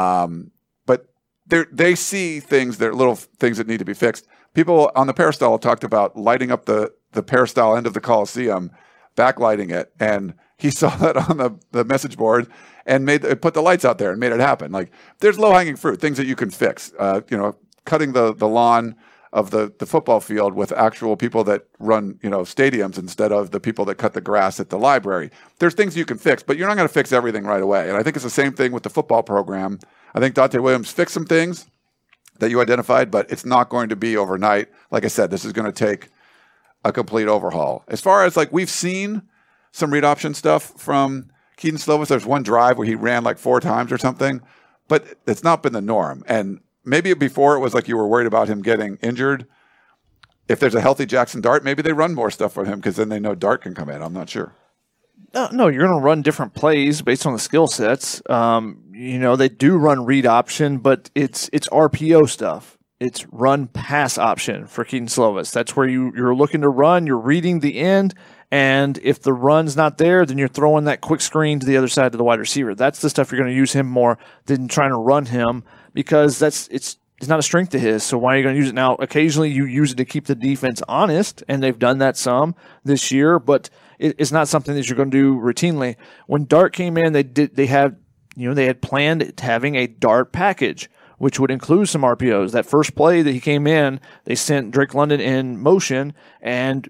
But they see things, they're little things that need to be fixed. People on the peristyle talked about lighting up the peristyle end of the Coliseum, backlighting it, and he saw that on the message board and put the lights out there and made it happen. Like, there's low-hanging fruit, things that you can fix. Cutting the lawn of the football field with actual people that run, stadiums instead of the people that cut the grass at the library. There's things you can fix, but you're not going to fix everything right away. And I think it's the same thing with the football program. I think Dante Williams fixed some things that you identified, but it's not going to be overnight. Like I said, this is going to take a complete overhaul. As far as we've seen some read option stuff from Keaton Slovis. There's one drive where he ran 4 times or something, but it's not been the norm. And maybe before it was you were worried about him getting injured. If there's a healthy Jackson Dart, maybe they run more stuff for him because then they know Dart can come in. I'm not sure. No, you're going to run different plays based on the skill sets. They do run read option, but it's RPO stuff. It's run pass option for Keaton Slovis. That's where you're looking to run. You're reading the end, and if the run's not there, then you're throwing that quick screen to the other side to the wide receiver. That's the stuff you're going to use him more than trying to run him because it's not a strength of his. So why are you going to use it now? Occasionally you use it to keep the defense honest, and they've done that some this year, but it's not something that you're going to do routinely. When Dart came in, they had planned having a Dart package, which would include some RPOs. That first play that he came in, they sent Drake London in motion, and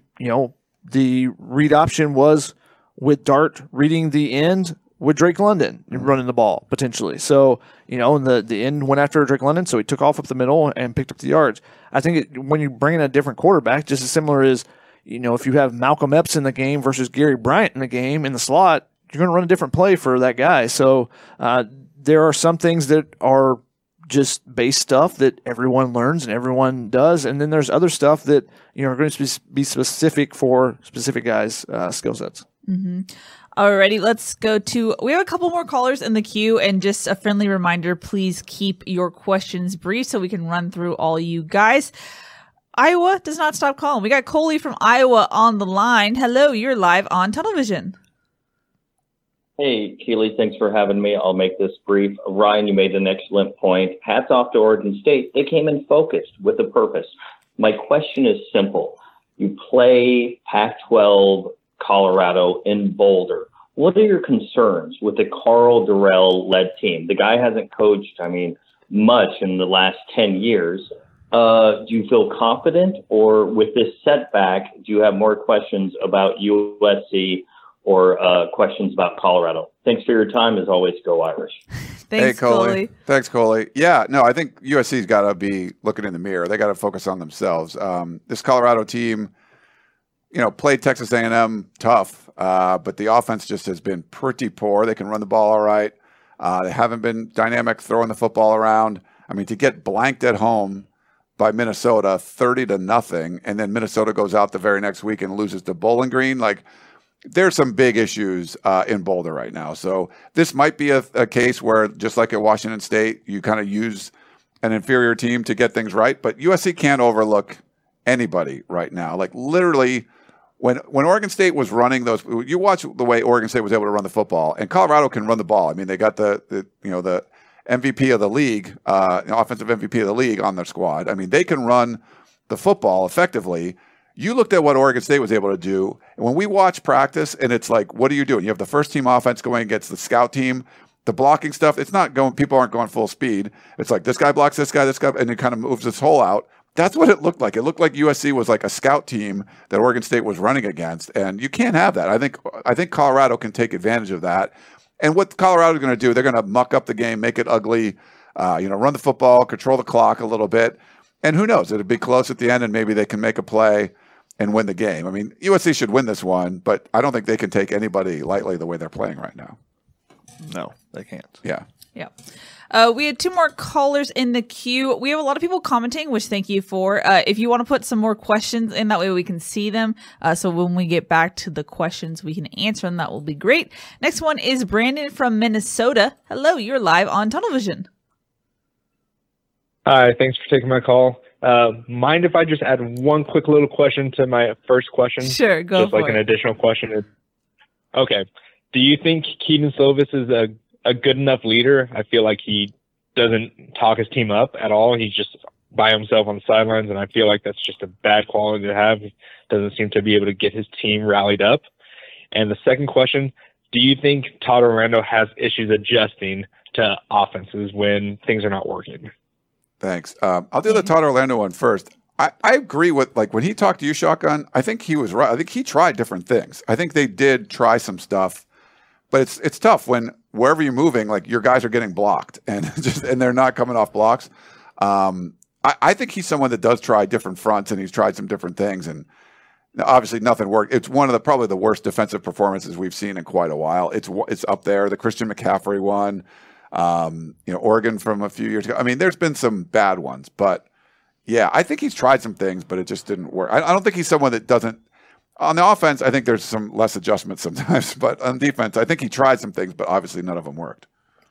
the read option was with Dart reading the end with Drake London and running the ball potentially. So and the end went after Drake London, so he took off up the middle and picked up the yards. I think when you bring in a different quarterback, just as similar as if you have Malcolm Epps in the game versus Gary Bryant in the game in the slot, you're going to run a different play for that guy. So there are some things that are just base stuff that everyone learns and everyone does, and then there's other stuff that are going to be specific for specific guys' skill sets. Mm-hmm. Alrighty, let's go to. We have a couple more callers in the queue, and just a friendly reminder: please keep your questions brief so we can run through all you guys. Iowa does not stop calling. We got Coley from Iowa on the line. Hello, you're live on Tunnel Vision. Hey, Keely, thanks for having me. I'll make this brief. Ryan, you made an excellent point. Hats off to Oregon State. They came in focused with a purpose. My question is simple. You play Pac-12 Colorado in Boulder. What are your concerns with the Karl Dorrell-led team? The guy hasn't coached, much in the last 10 years. Do you feel confident, or with this setback, do you have more questions about USC or questions about Colorado? Thanks for your time. As always, go Irish. Thanks, Coley. Thanks, Coley. Yeah, no, I think USC's got to be looking in the mirror. They got to focus on themselves. This Colorado team, played Texas A&M tough, but the offense just has been pretty poor. They can run the ball all right. They haven't been dynamic throwing the football around. To get blanked at home by Minnesota 30-0, and then Minnesota goes out the very next week and loses to Bowling Green, there's some big issues in Boulder right now. So this might be a case where, just like at Washington State, you kind of use an inferior team to get things right. But USC can't overlook anybody right now. Literally, when Oregon State was running those, you watch the way Oregon State was able to run the football, and Colorado can run the ball. They got the MVP of the league, offensive MVP of the league on their squad. They can run the football effectively. You looked at what Oregon State was able to do. And when we watch practice, and it's like, what are you doing? You have the first team offense going against the scout team. The blocking stuff, it's not going, people aren't going full speed. It's like this guy blocks this guy, and it kind of moves this hole out. That's what it looked like. It looked like USC was like a scout team that Oregon State was running against. And you can't have that. I think Colorado can take advantage of that. And what Colorado is going to do, they're going to muck up the game, make it ugly, run the football, control the clock a little bit. And who knows? It'll be close at the end, and maybe they can make a play and win the game. USC should win this one, but I don't think they can take anybody lightly the way they're playing right now. No, they can't. Yeah. Yeah. We had two more callers in the queue. We have a lot of people commenting, which thank you for. If you want to put some more questions in, that way we can see them. So when we get back to the questions, we can answer them. That will be great. Next one is Brandon from Minnesota. Hello, you're live on Tunnel Vision. Hi, thanks for taking my call. Mind if I just add one quick little question to my first question? Sure, go just for it. Just like an additional question. Okay. Do you think Keaton Slovis is a good enough leader? I feel like he doesn't talk his team up at all. He's just by himself on the sidelines, and I feel like that's just a bad quality to have. He doesn't seem to be able to get his team rallied up. And the second question, do you think Todd Orlando has issues adjusting to offenses when things are not working? Thanks. I'll do the Todd Orlando one first. I agree with, when he talked to you, Shotgun, I think he was right. I think he tried different things. I think they did try some stuff, but it's tough when wherever you're moving, your guys are getting blocked and they're not coming off blocks. I think he's someone that does try different fronts, and he's tried some different things, and obviously nothing worked. It's one of probably the worst defensive performances we've seen in quite a while. It's up there. The Christian McCaffrey one. Oregon from a few years ago. There's been some bad ones, but yeah, I think he's tried some things, but it just didn't work. I don't think he's someone that doesn't. On the offense, I think there's some less adjustments sometimes, but on defense, I think he tried some things, but obviously none of them worked.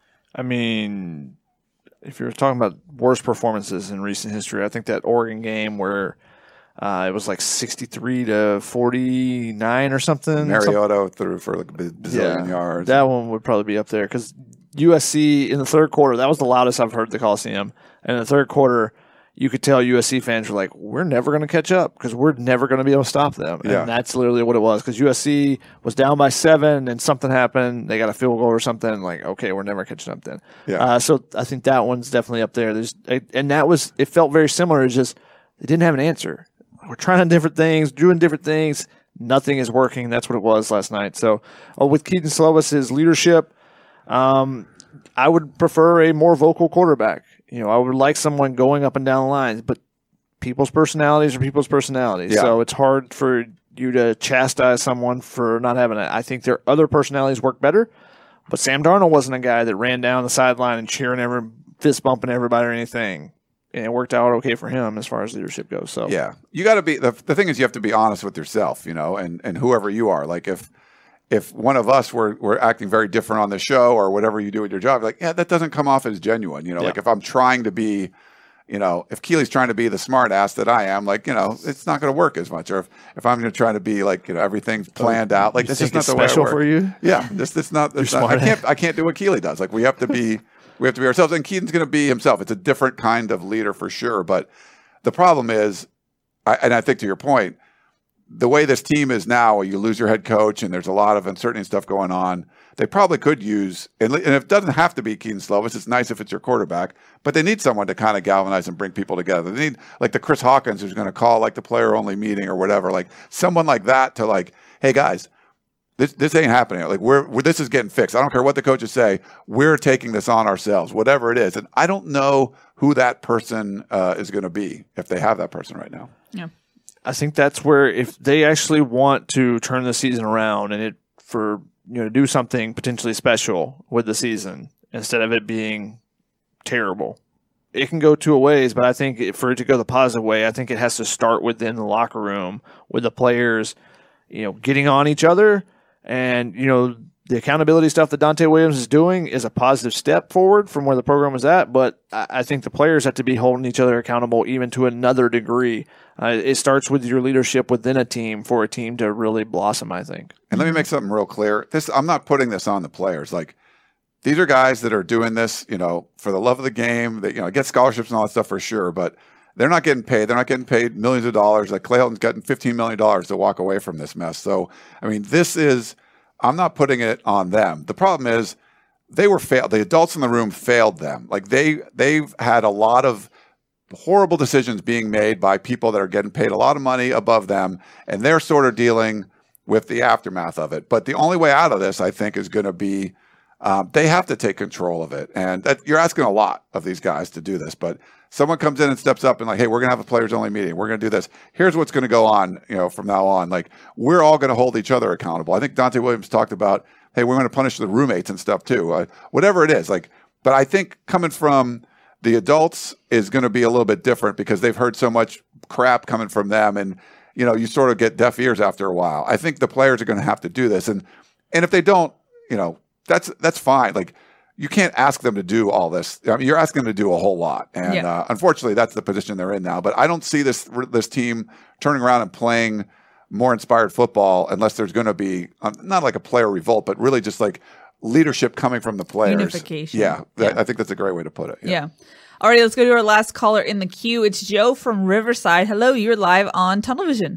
If you're talking about worst performances in recent history, I think that Oregon game where it was 63-49 or something. Mariota threw for a bazillion yards. That one would probably be up there because USC in the third quarter, that was the loudest I've heard the Coliseum. And in the third quarter, you could tell USC fans were like, we're never going to catch up because we're never going to be able to stop them. Yeah. And that's literally what it was, because USC was down by 7 and something happened. They got a field goal or something. Okay, we're never catching up then. Yeah. So I think that one's definitely up there. It felt very similar. It's just they didn't have an answer. We're trying different things, doing different things. Nothing is working. That's what it was last night. So with Keaton Slovis' leadership, I would prefer a more vocal quarterback. I would like someone going up and down the lines, but people's personalities are people's personalities. Yeah. So it's hard for you to chastise someone for not having it. I think their other personalities work better But Sam Darnold wasn't a guy that ran down the sideline and cheering fist bumping everybody or anything. And it worked out okay for him as far as leadership goes. So yeah, you got to be the thing is you have to be honest with yourself, and whoever you are. Like if one of us were acting very different on the show or whatever you do with your job, like that doesn't come off as genuine. Like if I'm trying to be, if Keely's trying to be the smart ass that I am, like it's not going to work as much. Or if I'm trying to be like everything's planned out, like that's just not the way it works. For you. Yeah, it's not. I can't do what Keely does. Like we have to be ourselves, and Keaton's going to be himself. It's a different kind of leader for sure. But the problem is, I think to your point, the way this team is now, where you lose your head coach and there's a lot of uncertainty and stuff going on, they probably could use, and it doesn't have to be Keaton Slovis. It's nice if it's your quarterback, but they need someone to kind of galvanize and bring people together. They need like the Chris Hawkins who's going to call like the player only meeting or whatever, like someone like that to like, hey guys, this ain't happening. Like this is getting fixed. I don't care what the coaches say. We're taking this on ourselves, whatever it is. And I don't know who that person is going to be if they have that person right now. Yeah. I think that's where if they actually want to turn the season around and do something potentially special with the season instead of it being terrible, it can go two ways. But I think for it to go the positive way, I think it has to start within the locker room with the players, getting on each other. And, the accountability stuff that Dante Williams is doing is a positive step forward from where the program was at. But I think the players have to be holding each other accountable even to another degree. It starts with your leadership within a team for a team to really blossom, I think. And let me make something real clear. I'm not putting this on the players. Like, these are guys that are doing this, for the love of the game. They, get scholarships and all that stuff for sure, but they're not getting paid. They're not getting paid millions of dollars. Like Clay Helton's gotten $15 million to walk away from this mess. So, I'm not putting it on them. The problem is they were failed. The adults in the room failed them. Like they've had a lot of horrible decisions being made by people that are getting paid a lot of money above them, and they're sort of dealing with the aftermath of it. But the only way out of this, I think, is going to be they have to take control of it. And you're asking a lot of these guys to do this, but someone comes in and steps up and like, hey, we're going to have a players only meeting. We're going to do this. Here's what's going to go on, from now on. Like, we're all going to hold each other accountable. I think Dante Williams talked about, hey, we're going to punish the roommates and stuff too. Whatever it is. But I think coming from the adults is going to be a little bit different because they've heard so much crap coming from them. And, you sort of get deaf ears after a while. I think the players are going to have to do this. And if they don't, that's fine. Like, you can't ask them to do all this. I mean, you're asking them to do a whole lot. And unfortunately, that's the position they're in now. But I don't see this team turning around and playing more inspired football unless there's going to be, not like a player revolt, but really just like leadership coming from the players. Unification. Yeah. I think that's a great way to put it. Yeah. All right, let's go to our last caller in the queue. It's Joe from Riverside. Hello, you're live on Tunnel Vision.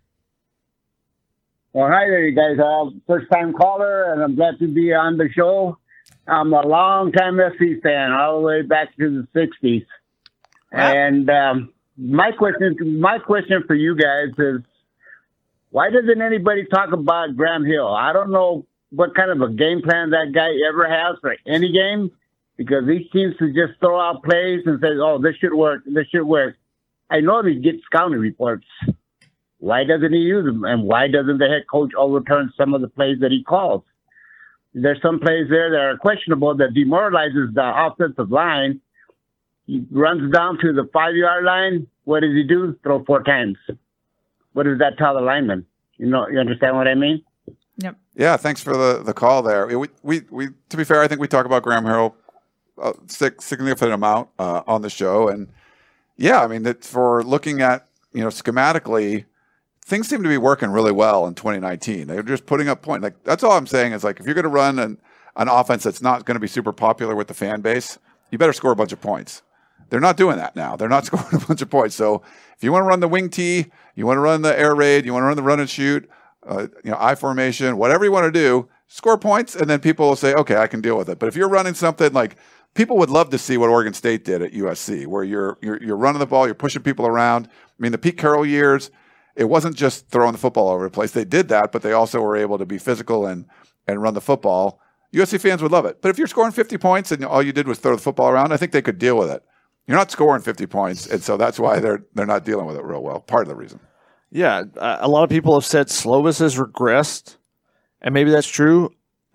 Well, hi there, you guys. First-time caller, and I'm glad to be on the show. I'm a long-time SC fan, all the way back to the 60s. Wow. And my question for you guys is, why doesn't anybody talk about Graham Hill? I don't know what kind of a game plan that guy ever has for any game, because he seems to just throw out plays and say, oh, this should work, this should work. I know he gets scouting reports. Why doesn't he use them? And why doesn't the head coach overturn some of the plays that he calls? There's some plays there that are questionable that demoralizes the offensive line. He runs down to the 5-yard line. What does he do? Throw 4 times. What does that tell the lineman? You understand what I mean? Yep. Yeah, thanks for the call there. We to be fair, I think we talk about Graham Harrell a significant amount on the show. And yeah, I mean, for looking at, schematically, things seem to be working really well in 2019. They're just putting up points. Like, that's all I'm saying is, like, if you're going to run an offense that's not going to be super popular with the fan base, you better score a bunch of points. They're not doing that now. They're not scoring a bunch of points. So if you want to run the wing tee, you want to run the air raid, you want to run the run and shoot, I formation, whatever you want to do, score points, and then people will say, okay, I can deal with it. But if you're running something like, people would love to see what Oregon State did at USC, where you're running the ball, you're pushing people around. I mean, the Pete Carroll years, it wasn't just throwing the football all over the place. They did that, but they also were able to be physical and run the football. USC fans would love it. But if you're scoring 50 points and all you did was throw the football around, I think they could deal with it. You're not scoring 50 points, and so that's why they're not dealing with it real well. Part of the reason. Yeah, a lot of people have said Slovis has regressed, and maybe that's true.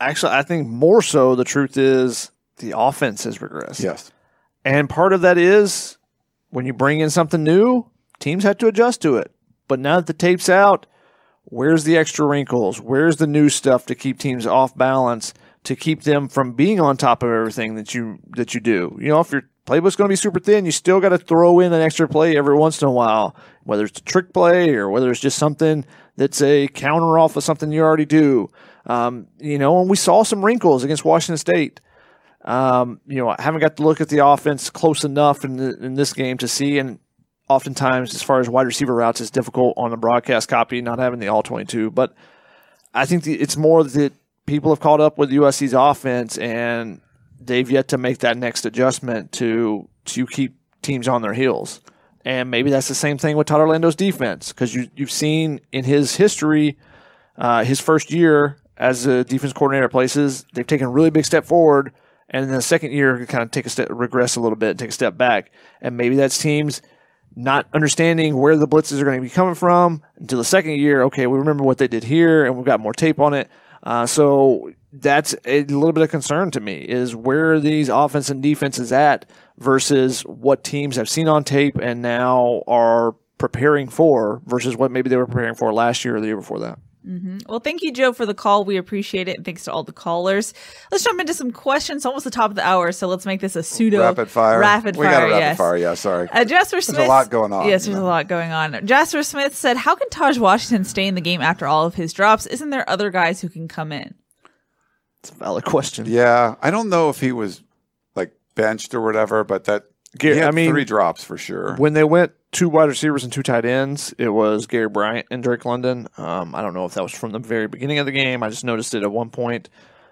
Actually, I think more so the truth is the offense has regressed. Yes. And part of that is when you bring in something new, teams have to adjust to it. But now that the tape's out, where's the extra wrinkles? Where's the new stuff to keep teams off balance, to keep them from being on top of everything that you do? You know, if your playbook's going to be super thin, you still got to throw in an extra play every once in a while, whether it's a trick play or whether it's just something that's a counter off of something you already do. You know, and we saw some wrinkles against Washington State. You know, I haven't got to look at the offense close enough in this game to see, and oftentimes as far as wide receiver routes, it's difficult on the broadcast copy, not having the all 22. But I think it's more that people have caught up with USC's offense, and they've yet to make that next adjustment to keep teams on their heels. And maybe that's the same thing with Todd Orlando's defense, because you've seen in his history, his first year as a defense coordinator places, they've taken a really big step forward, and in the second year kind of regress a little bit and take a step back. And maybe that's teams not understanding where the blitzes are going to be coming from until the second year. Okay, we remember what they did here, and we've got more tape on it. So that's a little bit of concern to me, is where are these offense and defenses at versus what teams have seen on tape and now are preparing for versus what maybe they were preparing for last year or the year before that. Mm-hmm. Well, thank you, Joe, for the call. We appreciate it. And thanks to all the callers. Let's jump into some questions. Almost the top of the hour, so let's make this a pseudo rapid fire. We got a rapid fire, yeah, sorry. Jasper Smith. There's a lot going on. Yes, there's a lot going on. Jasper Smith said, how can Taj Washington stay in the game after all of his drops? Isn't there other guys who can come in? It's a valid question. Yeah, I don't know if he was like benched or whatever, but he had 3 drops for sure. When they went 2 wide receivers and 2 tight ends, it was Gary Bryant and Drake London. I don't know if that was from the very beginning of the game. I just noticed it at one point.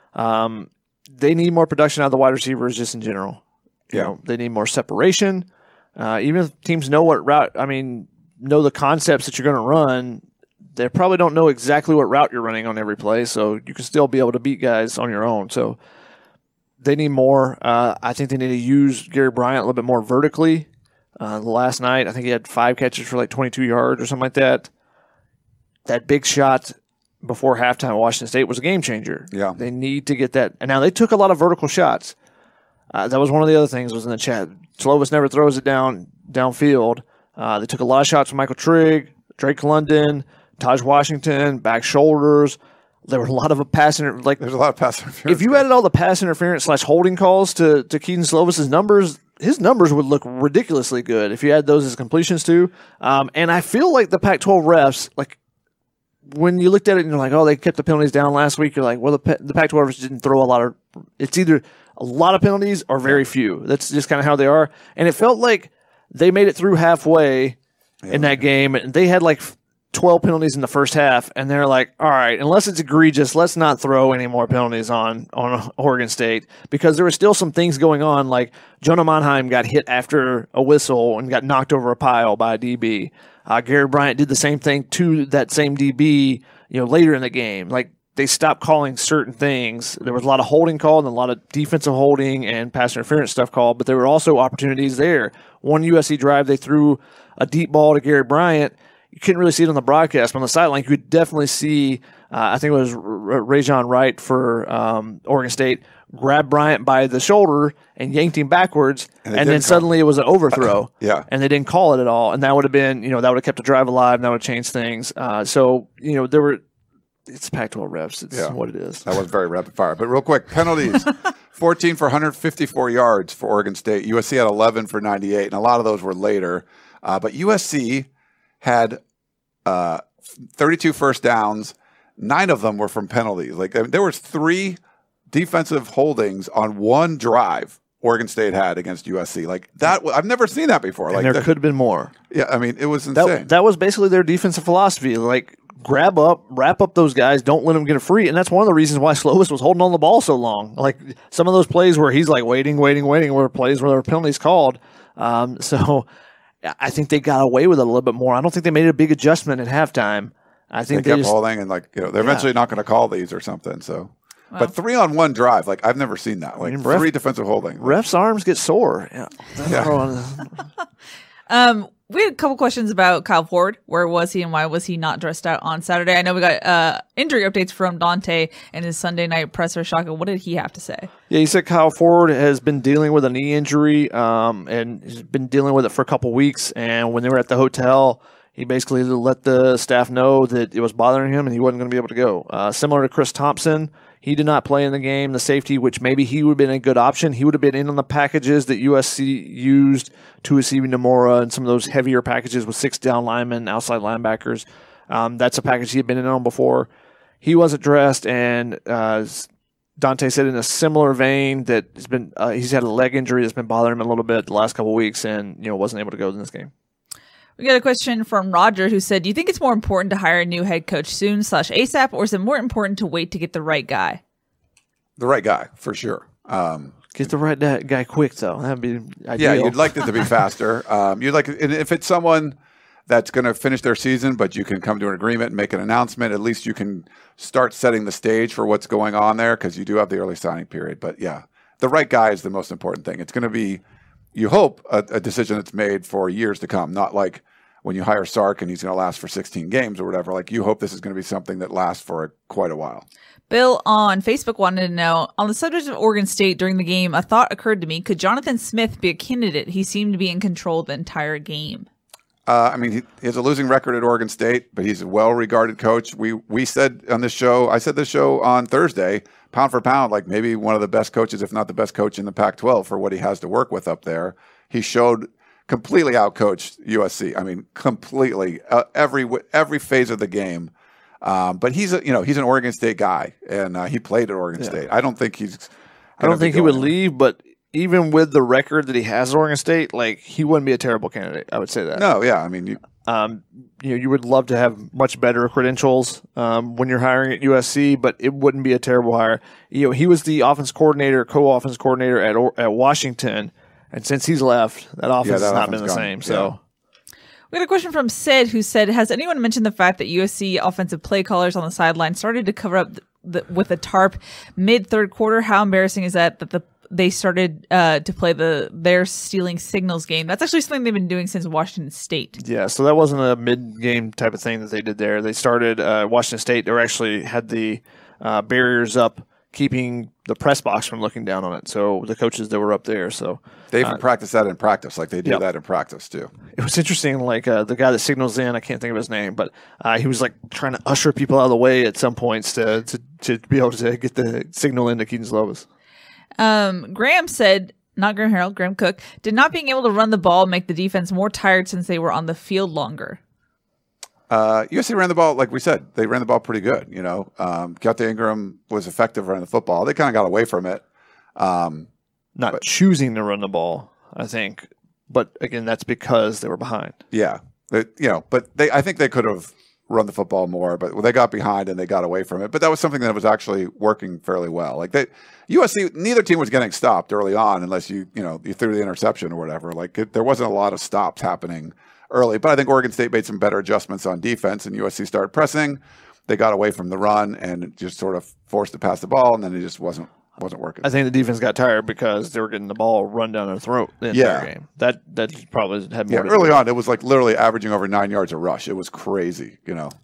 They need more production out of the wide receivers just in general. You know, they need more separation. Even if teams know what route, know the concepts that you're going to run, they probably don't know exactly what route you're running on every play, so you can still be able to beat guys on your own. So they need more. I think they need to use Gary Bryant a little bit more vertically. Last night, I think he had 5 catches for like 22 yards or something like that. That big shot before halftime at Washington State was a game changer. Yeah. They need to get that. And now they took a lot of vertical shots. That was one of the other things was in the chat. Slovis never throws it downfield. They took a lot of shots from Michael Trigg, Drake London, Taj Washington, back shoulders. There were a lot of there's a lot of pass interference. If you added all the pass interference / holding calls to Keaton Slovis's numbers, his numbers would look ridiculously good if you add those as completions too. And I feel like the Pac-12 refs, like when you looked at it and you're like, oh, they kept the penalties down last week, you're like, well, the Pac-12 refs didn't throw a lot of – it's either a lot of penalties or very few. That's just kind of how they are. And it felt like they made it through halfway in that game, and they had like 12 penalties in the first half, and they're like, all right, unless it's egregious, let's not throw any more penalties on Oregon State, because there were still some things going on, like Jonah Monheim got hit after a whistle and got knocked over a pile by a DB. Gary Bryant did the same thing to that same DB, later in the game. Like, they stopped calling certain things. There was a lot of holding called and a lot of defensive holding and pass interference stuff called, but there were also opportunities there. One USC drive, they threw a deep ball to Gary Bryant. You couldn't really see it on the broadcast, but on the sideline, you could definitely see, I think it was Rajon Wright for Oregon State, grabbed Bryant by the shoulder and yanked him backwards, and then suddenly it was an overthrow. And they didn't call it at all. And that would have been, that would have kept the drive alive, and that would have changed things. It's Pac-12 refs. It's what it is. That was very rapid fire. But real quick, penalties. 14 for 154 yards for Oregon State. USC had 11 for 98, and a lot of those were later. But USC had 32 first downs. 9 of them were from penalties. There was 3 defensive holdings on one drive Oregon State had against USC. I've never seen that before. And there could have been more. Yeah, it was insane. That was basically their defensive philosophy. Grab up, wrap up those guys, don't let them get a free. And that's one of the reasons why Slovis was holding on the ball so long. Some of those plays where he's waiting, were plays where there were penalties called. So I think they got away with it a little bit more. I don't think they made a big adjustment at halftime. I think they kept holding and they're eventually not going to call these or something. So, but 3-on-1 drive, I've never seen that. 3 defensive holding. Refs' arms get sore. Yeah. We had a couple questions about Kyle Ford. Where was he and why was he not dressed out on Saturday? I know we got injury updates from Dante and his Sunday night presser. Shaka, what did he have to say? Yeah, he said Kyle Ford has been dealing with a knee injury and he's been dealing with it for a couple weeks. And when they were at the hotel, he basically let the staff know that it was bothering him and he wasn't going to be able to go. Similar to Chris Thompson, he did not play in the game. The safety, which maybe he would have been a good option, he would have been in on the packages that USC used to receive Nomura and some of those heavier packages with 6 down linemen, outside linebackers. That's a package he had been in on before. He wasn't dressed, and Dante said in a similar vein that he's had a leg injury that's been bothering him a little bit the last couple of weeks, and wasn't able to go in this game. We got a question from Roger who said, do you think it's more important to hire a new head coach soon /ASAP, or is it more important to wait to get the right guy? The right guy, for sure. Get the right guy quick, though. That'd be ideal. Yeah, you'd like it to be faster. And if it's someone that's going to finish their season, but you can come to an agreement and make an announcement, at least you can start setting the stage for what's going on there because you do have the early signing period. But yeah, the right guy is the most important thing. It's going to be, you hope, a decision that's made for years to come, not like when you hire Sark and he's going to last for 16 games or whatever. Like, you hope this is going to be something that lasts for quite a while. Bill on Facebook wanted to know, on the subject of Oregon State during the game, a thought occurred to me. Could Jonathan Smith be a candidate? He seemed to be in control the entire game. He has a losing record at Oregon State, but he's a well-regarded coach. We said on this show, I said this show on Thursday, pound for pound, like maybe one of the best coaches, if not the best coach in the Pac-12 for what he has to work with up there. He showed completely outcoached USC. I mean, completely every phase of the game. But he's an Oregon State guy, and he played at Oregon State. I don't think he would leave, but even with the record that he has at Oregon State, like, he wouldn't be a terrible candidate. I would say that. No, yeah, I mean, you would love to have much better credentials when you're hiring at USC, but it wouldn't be a terrible hire. He was the co-offense coordinator at Washington, and since he's left, that offense has not been the same. Yeah. So. We got a question from Sid who said, has anyone mentioned the fact that USC offensive play callers on the sideline started to cover up with a tarp mid-third quarter? How embarrassing is that they started to play their stealing signals game? That's actually something they've been doing since Washington State. Yeah, so that wasn't a mid-game type of thing that they did there. They started Washington State. They actually had the barriers up, keeping the press box from looking down on it. So the coaches that were up there, so they even practice that in practice, like they do that in practice too. It was interesting, like the guy that signals in, I can't think of his name, but he was like trying to usher people out of the way at some points to be able to get the signal into Keaton Slovis. Graham said, not Graham Harrell, Graham Cook, did not being able to run the ball make the defense more tired since they were on the field longer? USC ran the ball, like we said, they ran the ball pretty good. Keontae Ingram was effective running the football. They kind of got away from it. Not choosing to run the ball, I think. But again, that's because they were behind. Yeah. I think they could have run the football more, but they got behind and they got away from it. But that was something that was actually working fairly well. Like USC, neither team was getting stopped early on unless you threw the interception or whatever. There wasn't a lot of stops happening early, but I think Oregon State made some better adjustments on defense, and USC started pressing. They got away from the run and just sort of forced to pass the ball, and then it just wasn't working. I think the defense got tired because they were getting the ball run down their throat the entire game. That probably had more. Yeah, early on, it was like literally averaging over 9 yards a rush. It was crazy,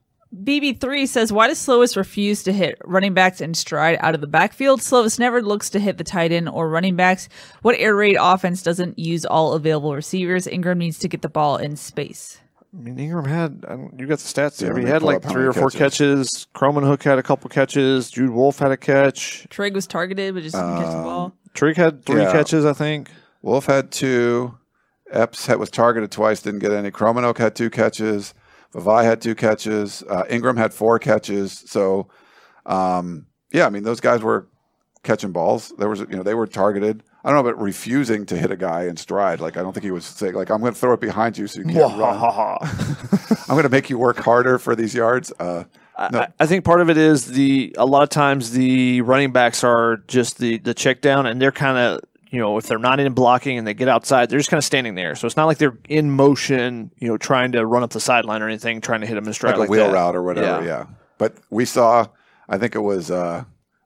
BB3 says, why does Slovis refuse to hit running backs in stride out of the backfield? Slovis never looks to hit the tight end or running backs. What air raid offense doesn't use all available receivers? Ingram needs to get the ball in space. I mean, Ingram had, you got the stats there. He had like 3 or 4 catches. Croman Hook had a couple catches. Jude Wolf had a catch. Trigg was targeted, but just didn't catch the ball. Trigg had 3 catches, I think. Wolf had 2. Epps was targeted twice, didn't get any. Croman Hook had 2 catches. Vavai had 2 catches. Ingram had 4 catches. So, those guys were catching balls. There was, they were targeted. I don't know about refusing to hit a guy in stride. Like, I don't think he was saying, like, I'm going to throw it behind you so you can't run. I'm going to make you work harder for these yards. No. I think part of it is a lot of times the running backs are just the check down, and they're kind of, if they're not in blocking and they get outside, they're just kind of standing there. So it's not like they're in motion, trying to run up the sideline or anything, trying to hit them in stride like a wheel route or whatever. Yeah. But we saw, I think it was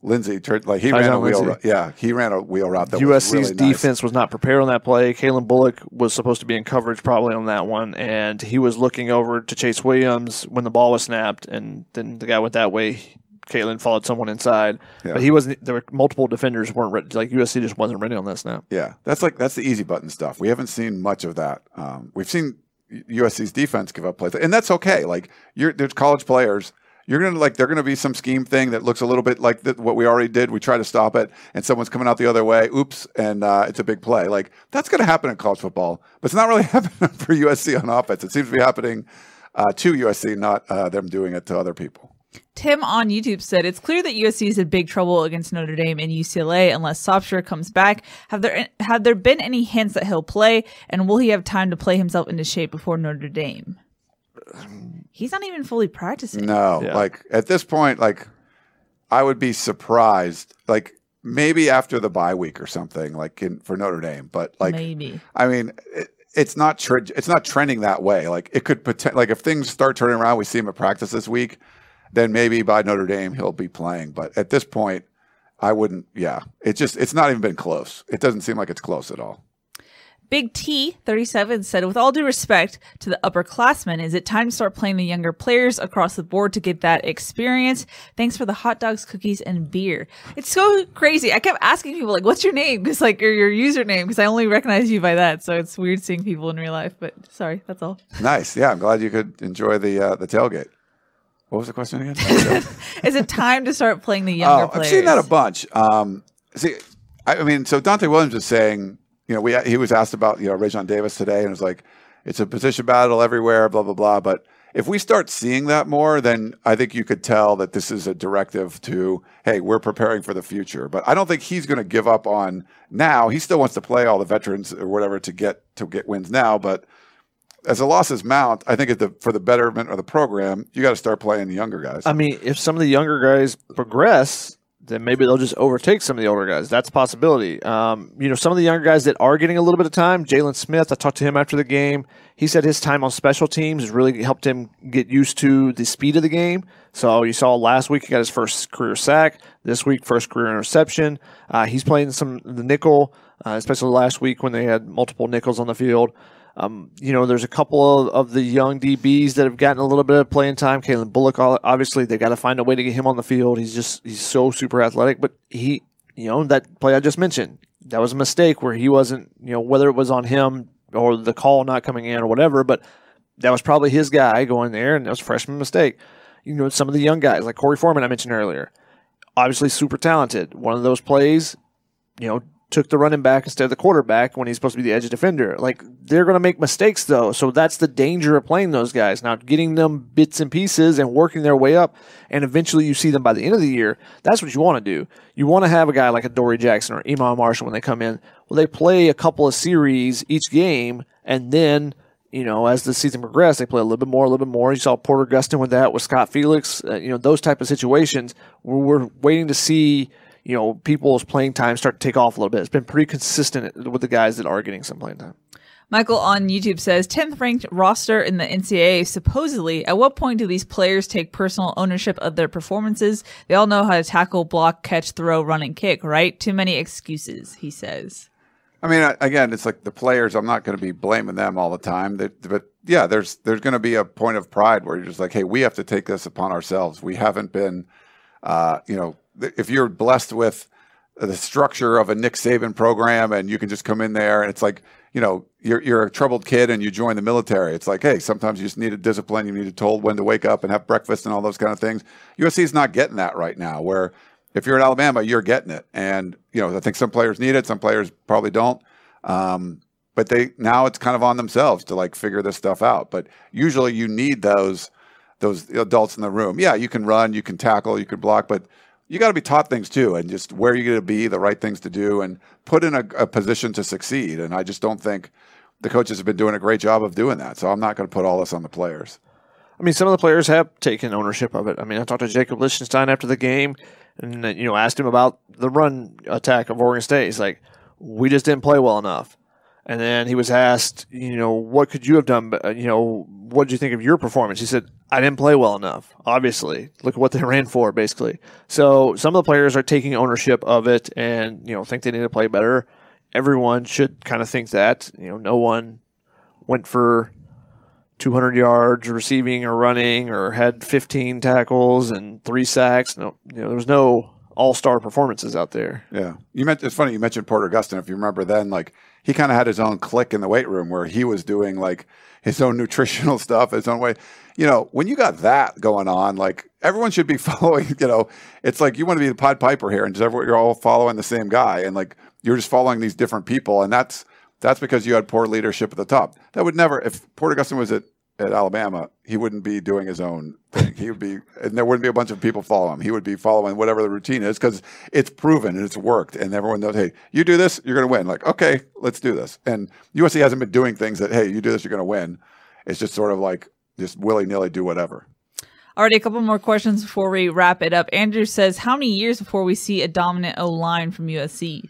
Lindsey, like he Tyjon ran a wheel. Lindsey. Yeah, he ran a wheel route that USC's was really nice. defense was not prepared on that play. Kalen Bullock was supposed to be in coverage probably on that one, and he was looking over to Chase Williams when the ball was snapped, and then the guy went that way. Kalen followed someone inside, but he wasn't. There were multiple defenders weren't ready. Like USC just wasn't ready on that snap. Yeah, that's the easy button stuff. We haven't seen much of that. We've seen USC's defense give up plays, and that's okay. Like there's college players. You're gonna they're gonna be some scheme thing that looks a little bit like what we already did. We try to stop it, and someone's coming out the other way. Oops, and it's a big play. Like that's gonna happen in college football, but it's not really happening for USC on offense. It seems to be happening to USC, not them doing it to other people. Tim on YouTube said, it's clear that USC is in big trouble against Notre Dame and UCLA unless Sopsher comes back. Have there been any hints that he'll play, and will he have time to play himself into shape before Notre Dame? He's not even fully practicing. No, like at this point, like I would be surprised, like maybe after the bye week or something, like for Notre Dame. But like, maybe. I mean, it's not trending that way. Like it could like if things start turning around, we see him at practice this week, then maybe by Notre Dame he'll be playing. But at this point, I wouldn't. Yeah, it's not even been close. It doesn't seem like it's close at all. Big T 37 said, with all due respect to the upperclassmen, is it time to start playing the younger players across the board to get that experience? Thanks for the hot dogs, cookies, and beer. It's so crazy. I kept asking people, like, what's your name? Because, like, or your username, because I only recognize you by that. So it's weird seeing people in real life. But sorry, that's all. Nice. Yeah, I'm glad you could enjoy the tailgate. What was the question again? Is it time to start playing the younger players? I've seen that a bunch. So Dante Williams is saying, he was asked about, Rajon Davis today, and it was like, it's a position battle everywhere, blah, blah, blah. But if we start seeing that more, then I think you could tell that this is a directive to, hey, we're preparing for the future. But I don't think he's going to give up on now. He still wants to play all the veterans or whatever to get wins now. But as the losses mount, I think for the betterment of the program, you got to start playing the younger guys. I mean, if some of the younger guys progress, then maybe they'll just overtake some of the older guys. That's a possibility. Some of the younger guys that are getting a little bit of time, Jalen Smith, I talked to him after the game. He said his time on special teams has really helped him get used to the speed of the game. So you saw last week he got his first career sack. This week, first career interception. He's playing the nickel, especially last week when they had multiple nickels on the field. There's a couple of the young DBs that have gotten a little bit of playing time. Kalen Bullock, obviously, they got to find a way to get him on the field. He's so super athletic, but that play I just mentioned, that was a mistake where he wasn't, whether it was on him or the call not coming in or whatever, but that was probably his guy going there, and that was a freshman mistake. Some of the young guys, like Corey Foreman I mentioned earlier, obviously super talented. One of those plays, took the running back instead of the quarterback when he's supposed to be the edge defender. Like, they're going to make mistakes, though, so that's the danger of playing those guys. Now, getting them bits and pieces and working their way up, and eventually you see them by the end of the year, that's what you want to do. You want to have a guy like a Dory Jackson or Iman Marshall when they come in. Well, they play a couple of series each game, and then, as the season progressed, they play a little bit more. You saw Porter Gustin with that, with Scott Felix, those type of situations. We're waiting to see people's playing time start to take off a little bit. It's been pretty consistent with the guys that are getting some playing time. Michael on YouTube says, 10th ranked roster in the NCAA, supposedly. At what point do these players take personal ownership of their performances? They all know how to tackle, block, catch, throw, run, and kick, right? Too many excuses, he says. I mean, again, it's like the players, I'm not going to be blaming them all the time. But yeah, there's going to be a point of pride where you're just like, hey, we have to take this upon ourselves. We haven't been, if you're blessed with the structure of a Nick Saban program and you can just come in there and it's like, you're a troubled kid and you join the military. It's like, hey, sometimes you just need a discipline. You need to be told when to wake up and have breakfast and all those kind of things. USC is not getting that right now, where if you're in Alabama, you're getting it. And, I think some players need it. Some players probably don't. But now it's kind of on themselves to like figure this stuff out. But usually you need those adults in the room. Yeah, you can run, you can tackle, you can block, but you got to be taught things too, and just where you're going to be, the right things to do, and put in a position to succeed. And I just don't think the coaches have been doing a great job of doing that. So I'm not going to put all this on the players. I mean, some of the players have taken ownership of it. I mean, I talked to Jacob Lichtenstein after the game and, asked him about the run attack of Oregon State. He's like, we just didn't play well enough. And then he was asked, what could you have done? What did you think of your performance? He said, I didn't play well enough, obviously. Look at what they ran for, basically. So some of the players are taking ownership of it and, think they need to play better. Everyone should kind of think that. No one went for 200 yards receiving or running or had 15 tackles and 3 sacks. No, there was no all-star performances out there. Yeah. It's funny you mentioned Porter Gustin. If you remember then, like, he kind of had his own clique in the weight room where he was doing like his own nutritional stuff, his own way. When you got that going on, like, everyone should be following, it's like you want to be the Pied Piper here and you're all following the same guy. And like, you're just following these different people. And that's because you had poor leadership at the top. That would never, if Porter Gustin was at Alabama, he wouldn't be doing his own thing. He would be, and there wouldn't be a bunch of people following him. He would be following whatever the routine is because it's proven and it's worked. And everyone knows, hey, you do this, you're going to win. Like, okay, let's do this. And USC hasn't been doing things that, hey, you do this, you're going to win. It's just sort of like just willy-nilly do whatever. Alrighty, a couple more questions before we wrap it up. Andrew says, how many years before we see a dominant O-line from USC?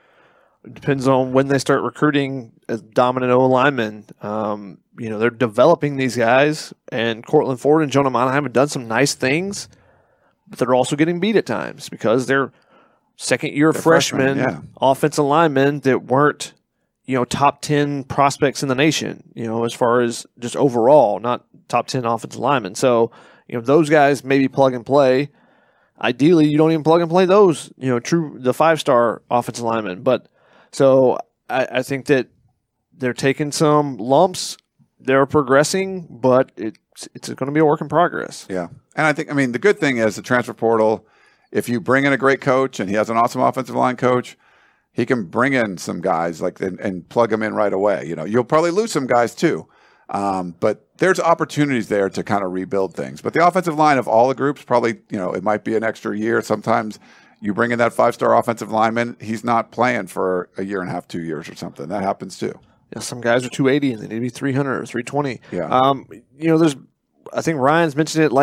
It depends on when they start recruiting as dominant O-linemen. They're developing these guys, and Cortland Ford and Jonah Monheim have done some nice things, but they're also getting beat at times because they're second-year freshmen, offensive linemen that weren't, top 10 prospects in the nation, as far as just overall, not top 10 offensive linemen. So, those guys maybe plug and play. Ideally, you don't even plug and play those, the 5-star offensive linemen. But so I think that they're taking some lumps. They're progressing, but it's going to be a work in progress. Yeah. And I think, the good thing is the transfer portal, if you bring in a great coach and he has an awesome offensive line coach, he can bring in some guys and plug them in right away. You'll probably lose some guys too. But there's opportunities there to kind of rebuild things. But the offensive line of all the groups, probably, it might be an extra year. Sometimes you bring in that 5-star offensive lineman, he's not playing for a year and a half, 2 years or something. That happens too. Yeah, some guys are 280 and they need to be 300 or 320. Yeah. I think Ryan's mentioned it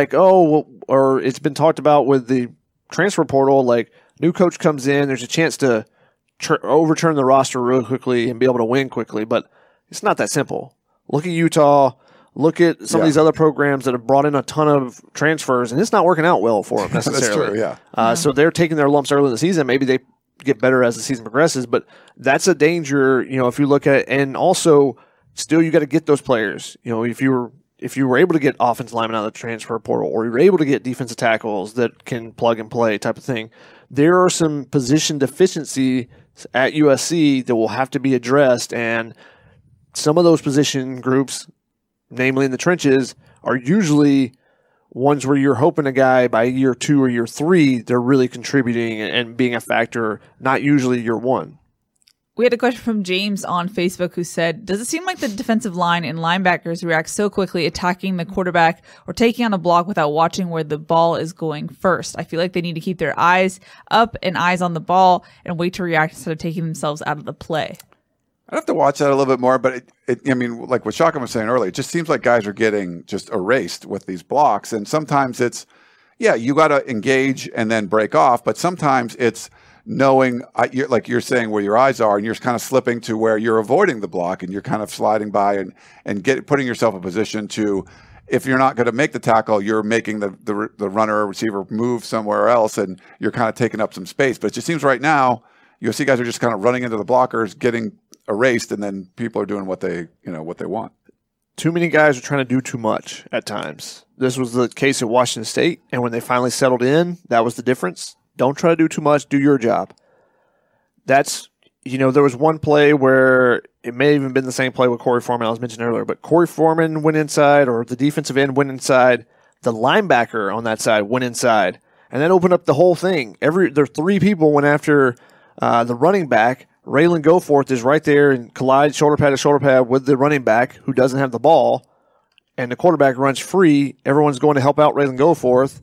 or it's been talked about with the transfer portal, like new coach comes in, there's a chance to overturn the roster real quickly and be able to win quickly, but it's not that simple. Look at Utah. Look at some of these other programs that have brought in a ton of transfers, and it's not working out well for them necessarily. That's true, So they're taking their lumps early in the season. Maybe they get better as the season progresses, but that's a danger, if you look at it. And also, still, you got to get those players. If you were able to get offensive linemen out of the transfer portal, or you're able to get defensive tackles that can plug and play type of thing, there are some position deficiencies at USC that will have to be addressed, and some of those position groups, namely in the trenches, are usually ones where you're hoping a guy by year 2 or year 3, they're really contributing and being a factor, not usually year 1. We had a question from James on Facebook who said, does it seem like the defensive line and linebackers react so quickly attacking the quarterback or taking on a block without watching where the ball is going first? I feel like they need to keep their eyes up and eyes on the ball and wait to react instead of taking themselves out of the play. I'd have to watch that a little bit more, but like what Shotgun was saying earlier, it just seems like guys are getting just erased with these blocks. And sometimes it's, you got to engage and then break off, but sometimes it's knowing, like you're saying, where your eyes are, and you're kind of slipping to where you're avoiding the block and you're kind of sliding by and putting yourself in a position to, if you're not going to make the tackle, you're making the runner or receiver move somewhere else, and you're kind of taking up some space. But it just seems right now, USC guys are just kind of running into the blockers, getting erased, and then people are doing what they want. Too many guys are trying to do too much at times. This was the case at Washington State, and when they finally settled in, that was the difference. Don't try to do too much. Do your job. That's, there was one play where it may have even been the same play with Corey Foreman I was mentioning earlier, but Corey Foreman went inside, or the defensive end went inside. The linebacker on that side went inside, and that opened up the whole thing. There 3 people went after the running back. Raylan Goforth is right there and collides shoulder pad to shoulder pad with the running back who doesn't have the ball, and the quarterback runs free. Everyone's going to help out Raylan Goforth,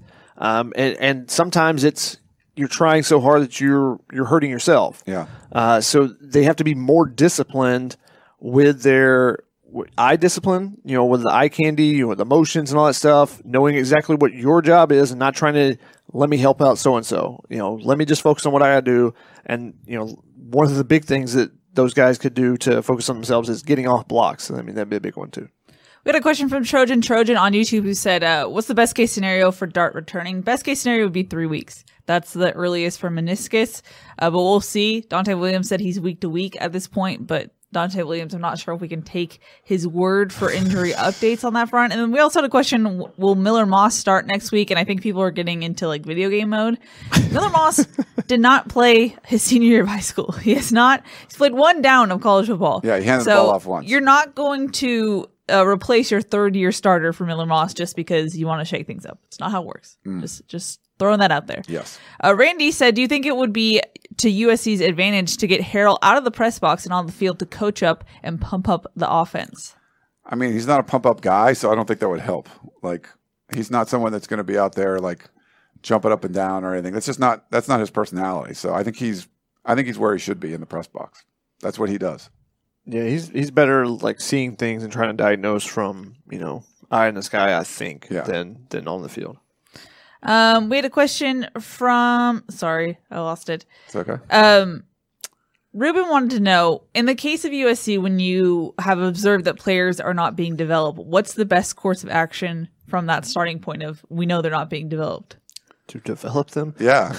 and sometimes you're trying so hard that you're hurting yourself. Yeah. So they have to be more disciplined with their eye discipline, with the eye candy, with the motions and all that stuff, knowing exactly what your job is and not trying to, let me help out so-and-so. Let me just focus on what I got to do. And, one of the big things that those guys could do to focus on themselves is getting off blocks. I mean, that'd be a big one too. We had a question from Trojan on YouTube who said, what's the best case scenario for Dart returning? Best case scenario would be 3 weeks. That's the earliest for meniscus, but we'll see. Dante Williams said he's week to week at this point, but Dante Williams, I'm not sure if we can take his word for injury updates on that front. And then we also had a question, will Miller Moss start next week? And I think people are getting into like video game mode. Miller Moss did not play his senior year of high school. He has not. He's played one down of college football. Yeah, he handed the ball off once. You're not going to replace your third-year starter for Miller Moss just because you want to shake things up. It's not how it works. Just throwing that out there. Yes. Randy said, do you think it would be to USC's advantage to get Harrell out of the press box and on the field to coach up and pump up the offense? I mean, he's not a pump-up guy, so I don't think that would help. Like, he's not someone that's going to be out there, like, jumping up and down or anything. That's not his personality. So I think he's where he should be in the press box. That's what he does. Yeah, he's better like seeing things and trying to diagnose from, eye in the sky, I think, than on the field. We had a question from, sorry, I lost it. It's okay. Ruben wanted to know, in the case of USC, when you have observed that players are not being developed, what's the best course of action from that starting point of, we know they're not being developed? To develop them? Yeah.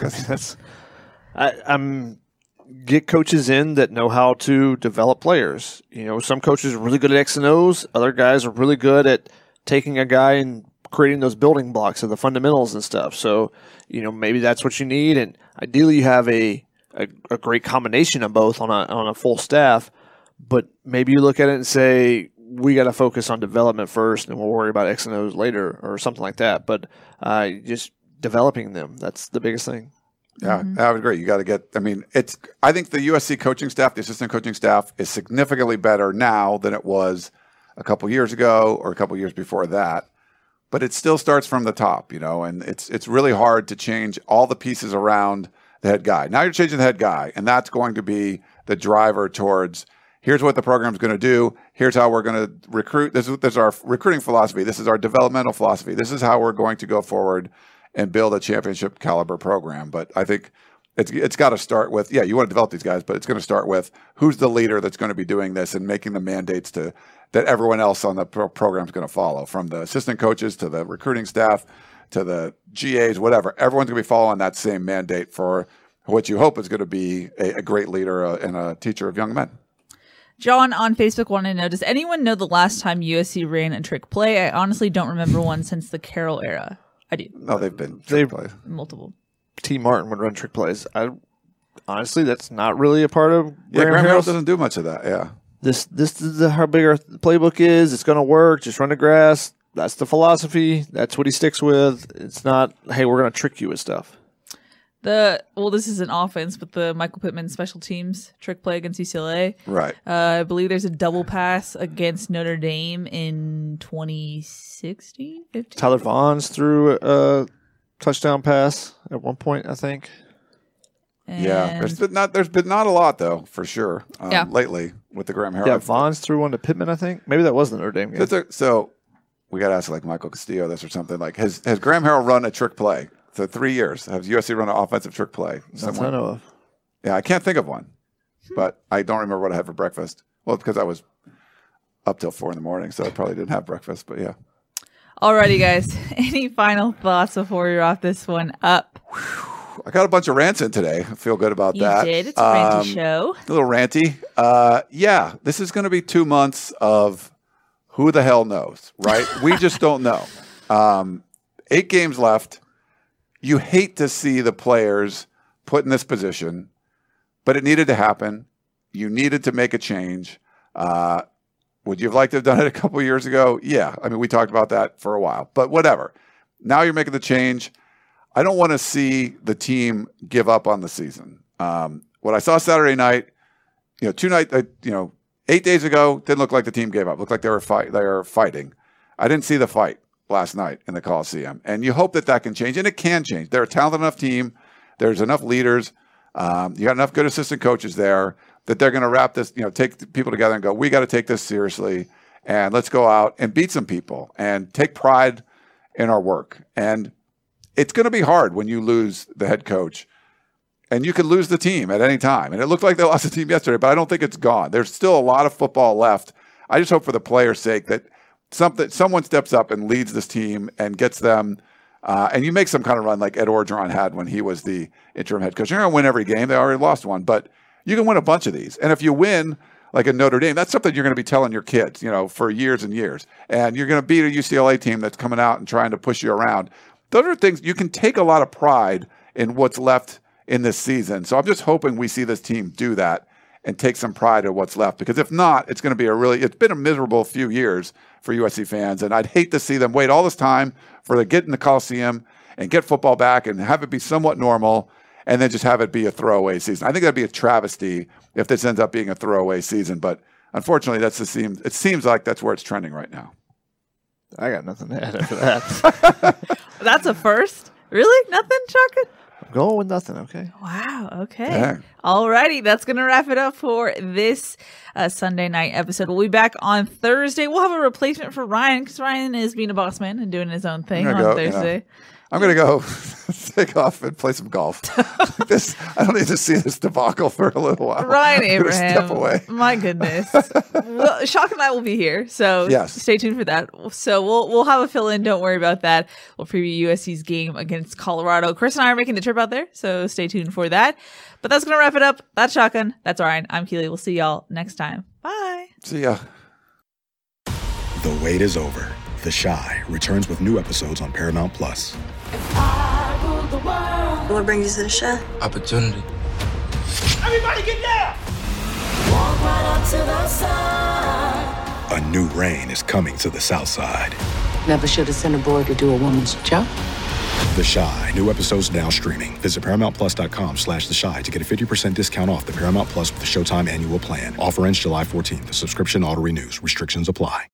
I'm get coaches in that know how to develop players. Some coaches are really good at X and O's. Other guys are really good at taking a guy and creating those building blocks of the fundamentals and stuff. So, maybe that's what you need. And ideally you have a great combination of both on a full staff, but maybe you look at it and say, we got to focus on development first and we'll worry about X and O's later or something like that. But just developing them, that's the biggest thing. Yeah, I would agree. You got to get, I think the USC coaching staff, the assistant coaching staff is significantly better now than it was a couple years ago or a couple years before that. But it still starts from the top, and it's really hard to change all the pieces around the head guy. Now you're changing the head guy, and that's going to be the driver towards, here's what the program's going to do. Here's how we're going to recruit. This is our recruiting philosophy. This is our developmental philosophy. This is how we're going to go forward and build a championship caliber program. But I think it's got to start with, you want to develop these guys, but it's going to start with who's the leader that's going to be doing this and making the mandates that everyone else on the program is going to follow, from the assistant coaches to the recruiting staff to the GAs, whatever. Everyone's going to be following that same mandate for what you hope is going to be a great leader and a teacher of young men. John on Facebook wanted to know, does anyone know the last time USC ran a trick play? I honestly don't remember one since the Carroll era. I do. No, they've been trick plays. Multiple. T. Martin would run trick plays. Honestly, that's not really a part of Graham Harrell doesn't do much of that. Yeah. This is how big our playbook is. It's going to work. Just run the grass. That's the philosophy. That's what he sticks with. It's not, hey, we're going to trick you with stuff. This is an offense, but the Michael Pittman special teams trick play against UCLA. Right. I believe there's a double pass against Notre Dame in 2016, 15. Tyler Vaughn's threw a touchdown pass at one point, I think. Yeah, there's been not a lot though, for sure. Lately with the Graham Harrell. Yeah, Vaughn's threw one to Pittman, I think. Maybe that was the Notre Dame game. So we got to ask like Michael Castillo this or something. Like, has Graham Harrell run a trick play? So 3 years. Has USC run an offensive trick play? That's what I know of. Yeah, I can't think of one, but I don't remember what I had for breakfast. Well, because I was up till 4 a.m, so I probably didn't have breakfast. But yeah. Alrighty, guys. Any final thoughts before we wrap this one up? I got a bunch of rants in today. I feel good about that. You did. It's a ranty show. A little ranty. This is going to be 2 months of who the hell knows, right? We just don't know. 8 games left. You hate to see the players put in this position, but it needed to happen. You needed to make a change. Would you have liked to have done it a couple of years ago? Yeah. We talked about that for a while, but whatever. Now you're making the change. I don't want to see the team give up on the season. What I saw Saturday night, 8 days ago, didn't look like the team gave up. Looked like they were fighting. I didn't see the fight last night in the Coliseum, and you hope that can change, and it can change. They're a talented enough team. There's enough leaders. You got enough good assistant coaches there that they're going to wrap this, take people together and go, we got to take this seriously, and let's go out and beat some people and take pride in our work. And it's going to be hard when you lose the head coach and you could lose the team at any time. And it looked like they lost the team yesterday, but I don't think it's gone. There's still a lot of football left. I just hope for the players' sake that someone steps up and leads this team and gets them, and you make some kind of run like Ed Orgeron had when he was the interim head coach. You're going to win every game. They already lost one, but you can win a bunch of these. And if you win like a Notre Dame, that's something you're going to be telling your kids, for years and years. And you're going to beat a UCLA team that's coming out and trying to push you around. Those are things you can take a lot of pride in what's left in this season. So I'm just hoping we see this team do that and take some pride in what's left. Because if not, it's going to be it's been a miserable few years for USC fans. And I'd hate to see them wait all this time for to get in the Coliseum and get football back and have it be somewhat normal and then just have it be a throwaway season. I think that'd be a travesty if this ends up being a throwaway season. But unfortunately, it seems like that's where it's trending right now. I got nothing to add after that. That's a first. Really? Nothing, Shaka? I'm going with nothing, okay? Wow, okay. Yeah. All righty, that's going to wrap it up for this Sunday night episode. We'll be back on Thursday. We'll have a replacement for Ryan because Ryan is being a boss man and doing his own thing on Thursday. I'm going to go take off and play some golf. I don't need to see this debacle for a little while. Ryan Abraham. Step away. My goodness. Well, Shock and I will be here, so yes. Stay tuned for that. So we'll have a fill-in. Don't worry about that. We'll preview USC's game against Colorado. Chris and I are making the trip out there, so stay tuned for that. But that's going to wrap it up. That's Shotgun. That's Ryan. I'm Keely. We'll see y'all next time. Bye. See ya. The wait is over. The Chi returns with new episodes on Paramount Plus. What brings you to the Chi? Opportunity. Everybody get down! Walk right up to the side. A new reign is coming to the South Side. Never should have sent a boy to do a woman's job. The Chi. New episodes now streaming. Visit ParamountPlus.com/The Chi to get a 50% discount off the Paramount Plus with the Showtime annual plan. Offer ends July 14th. The subscription auto-renews. Restrictions apply.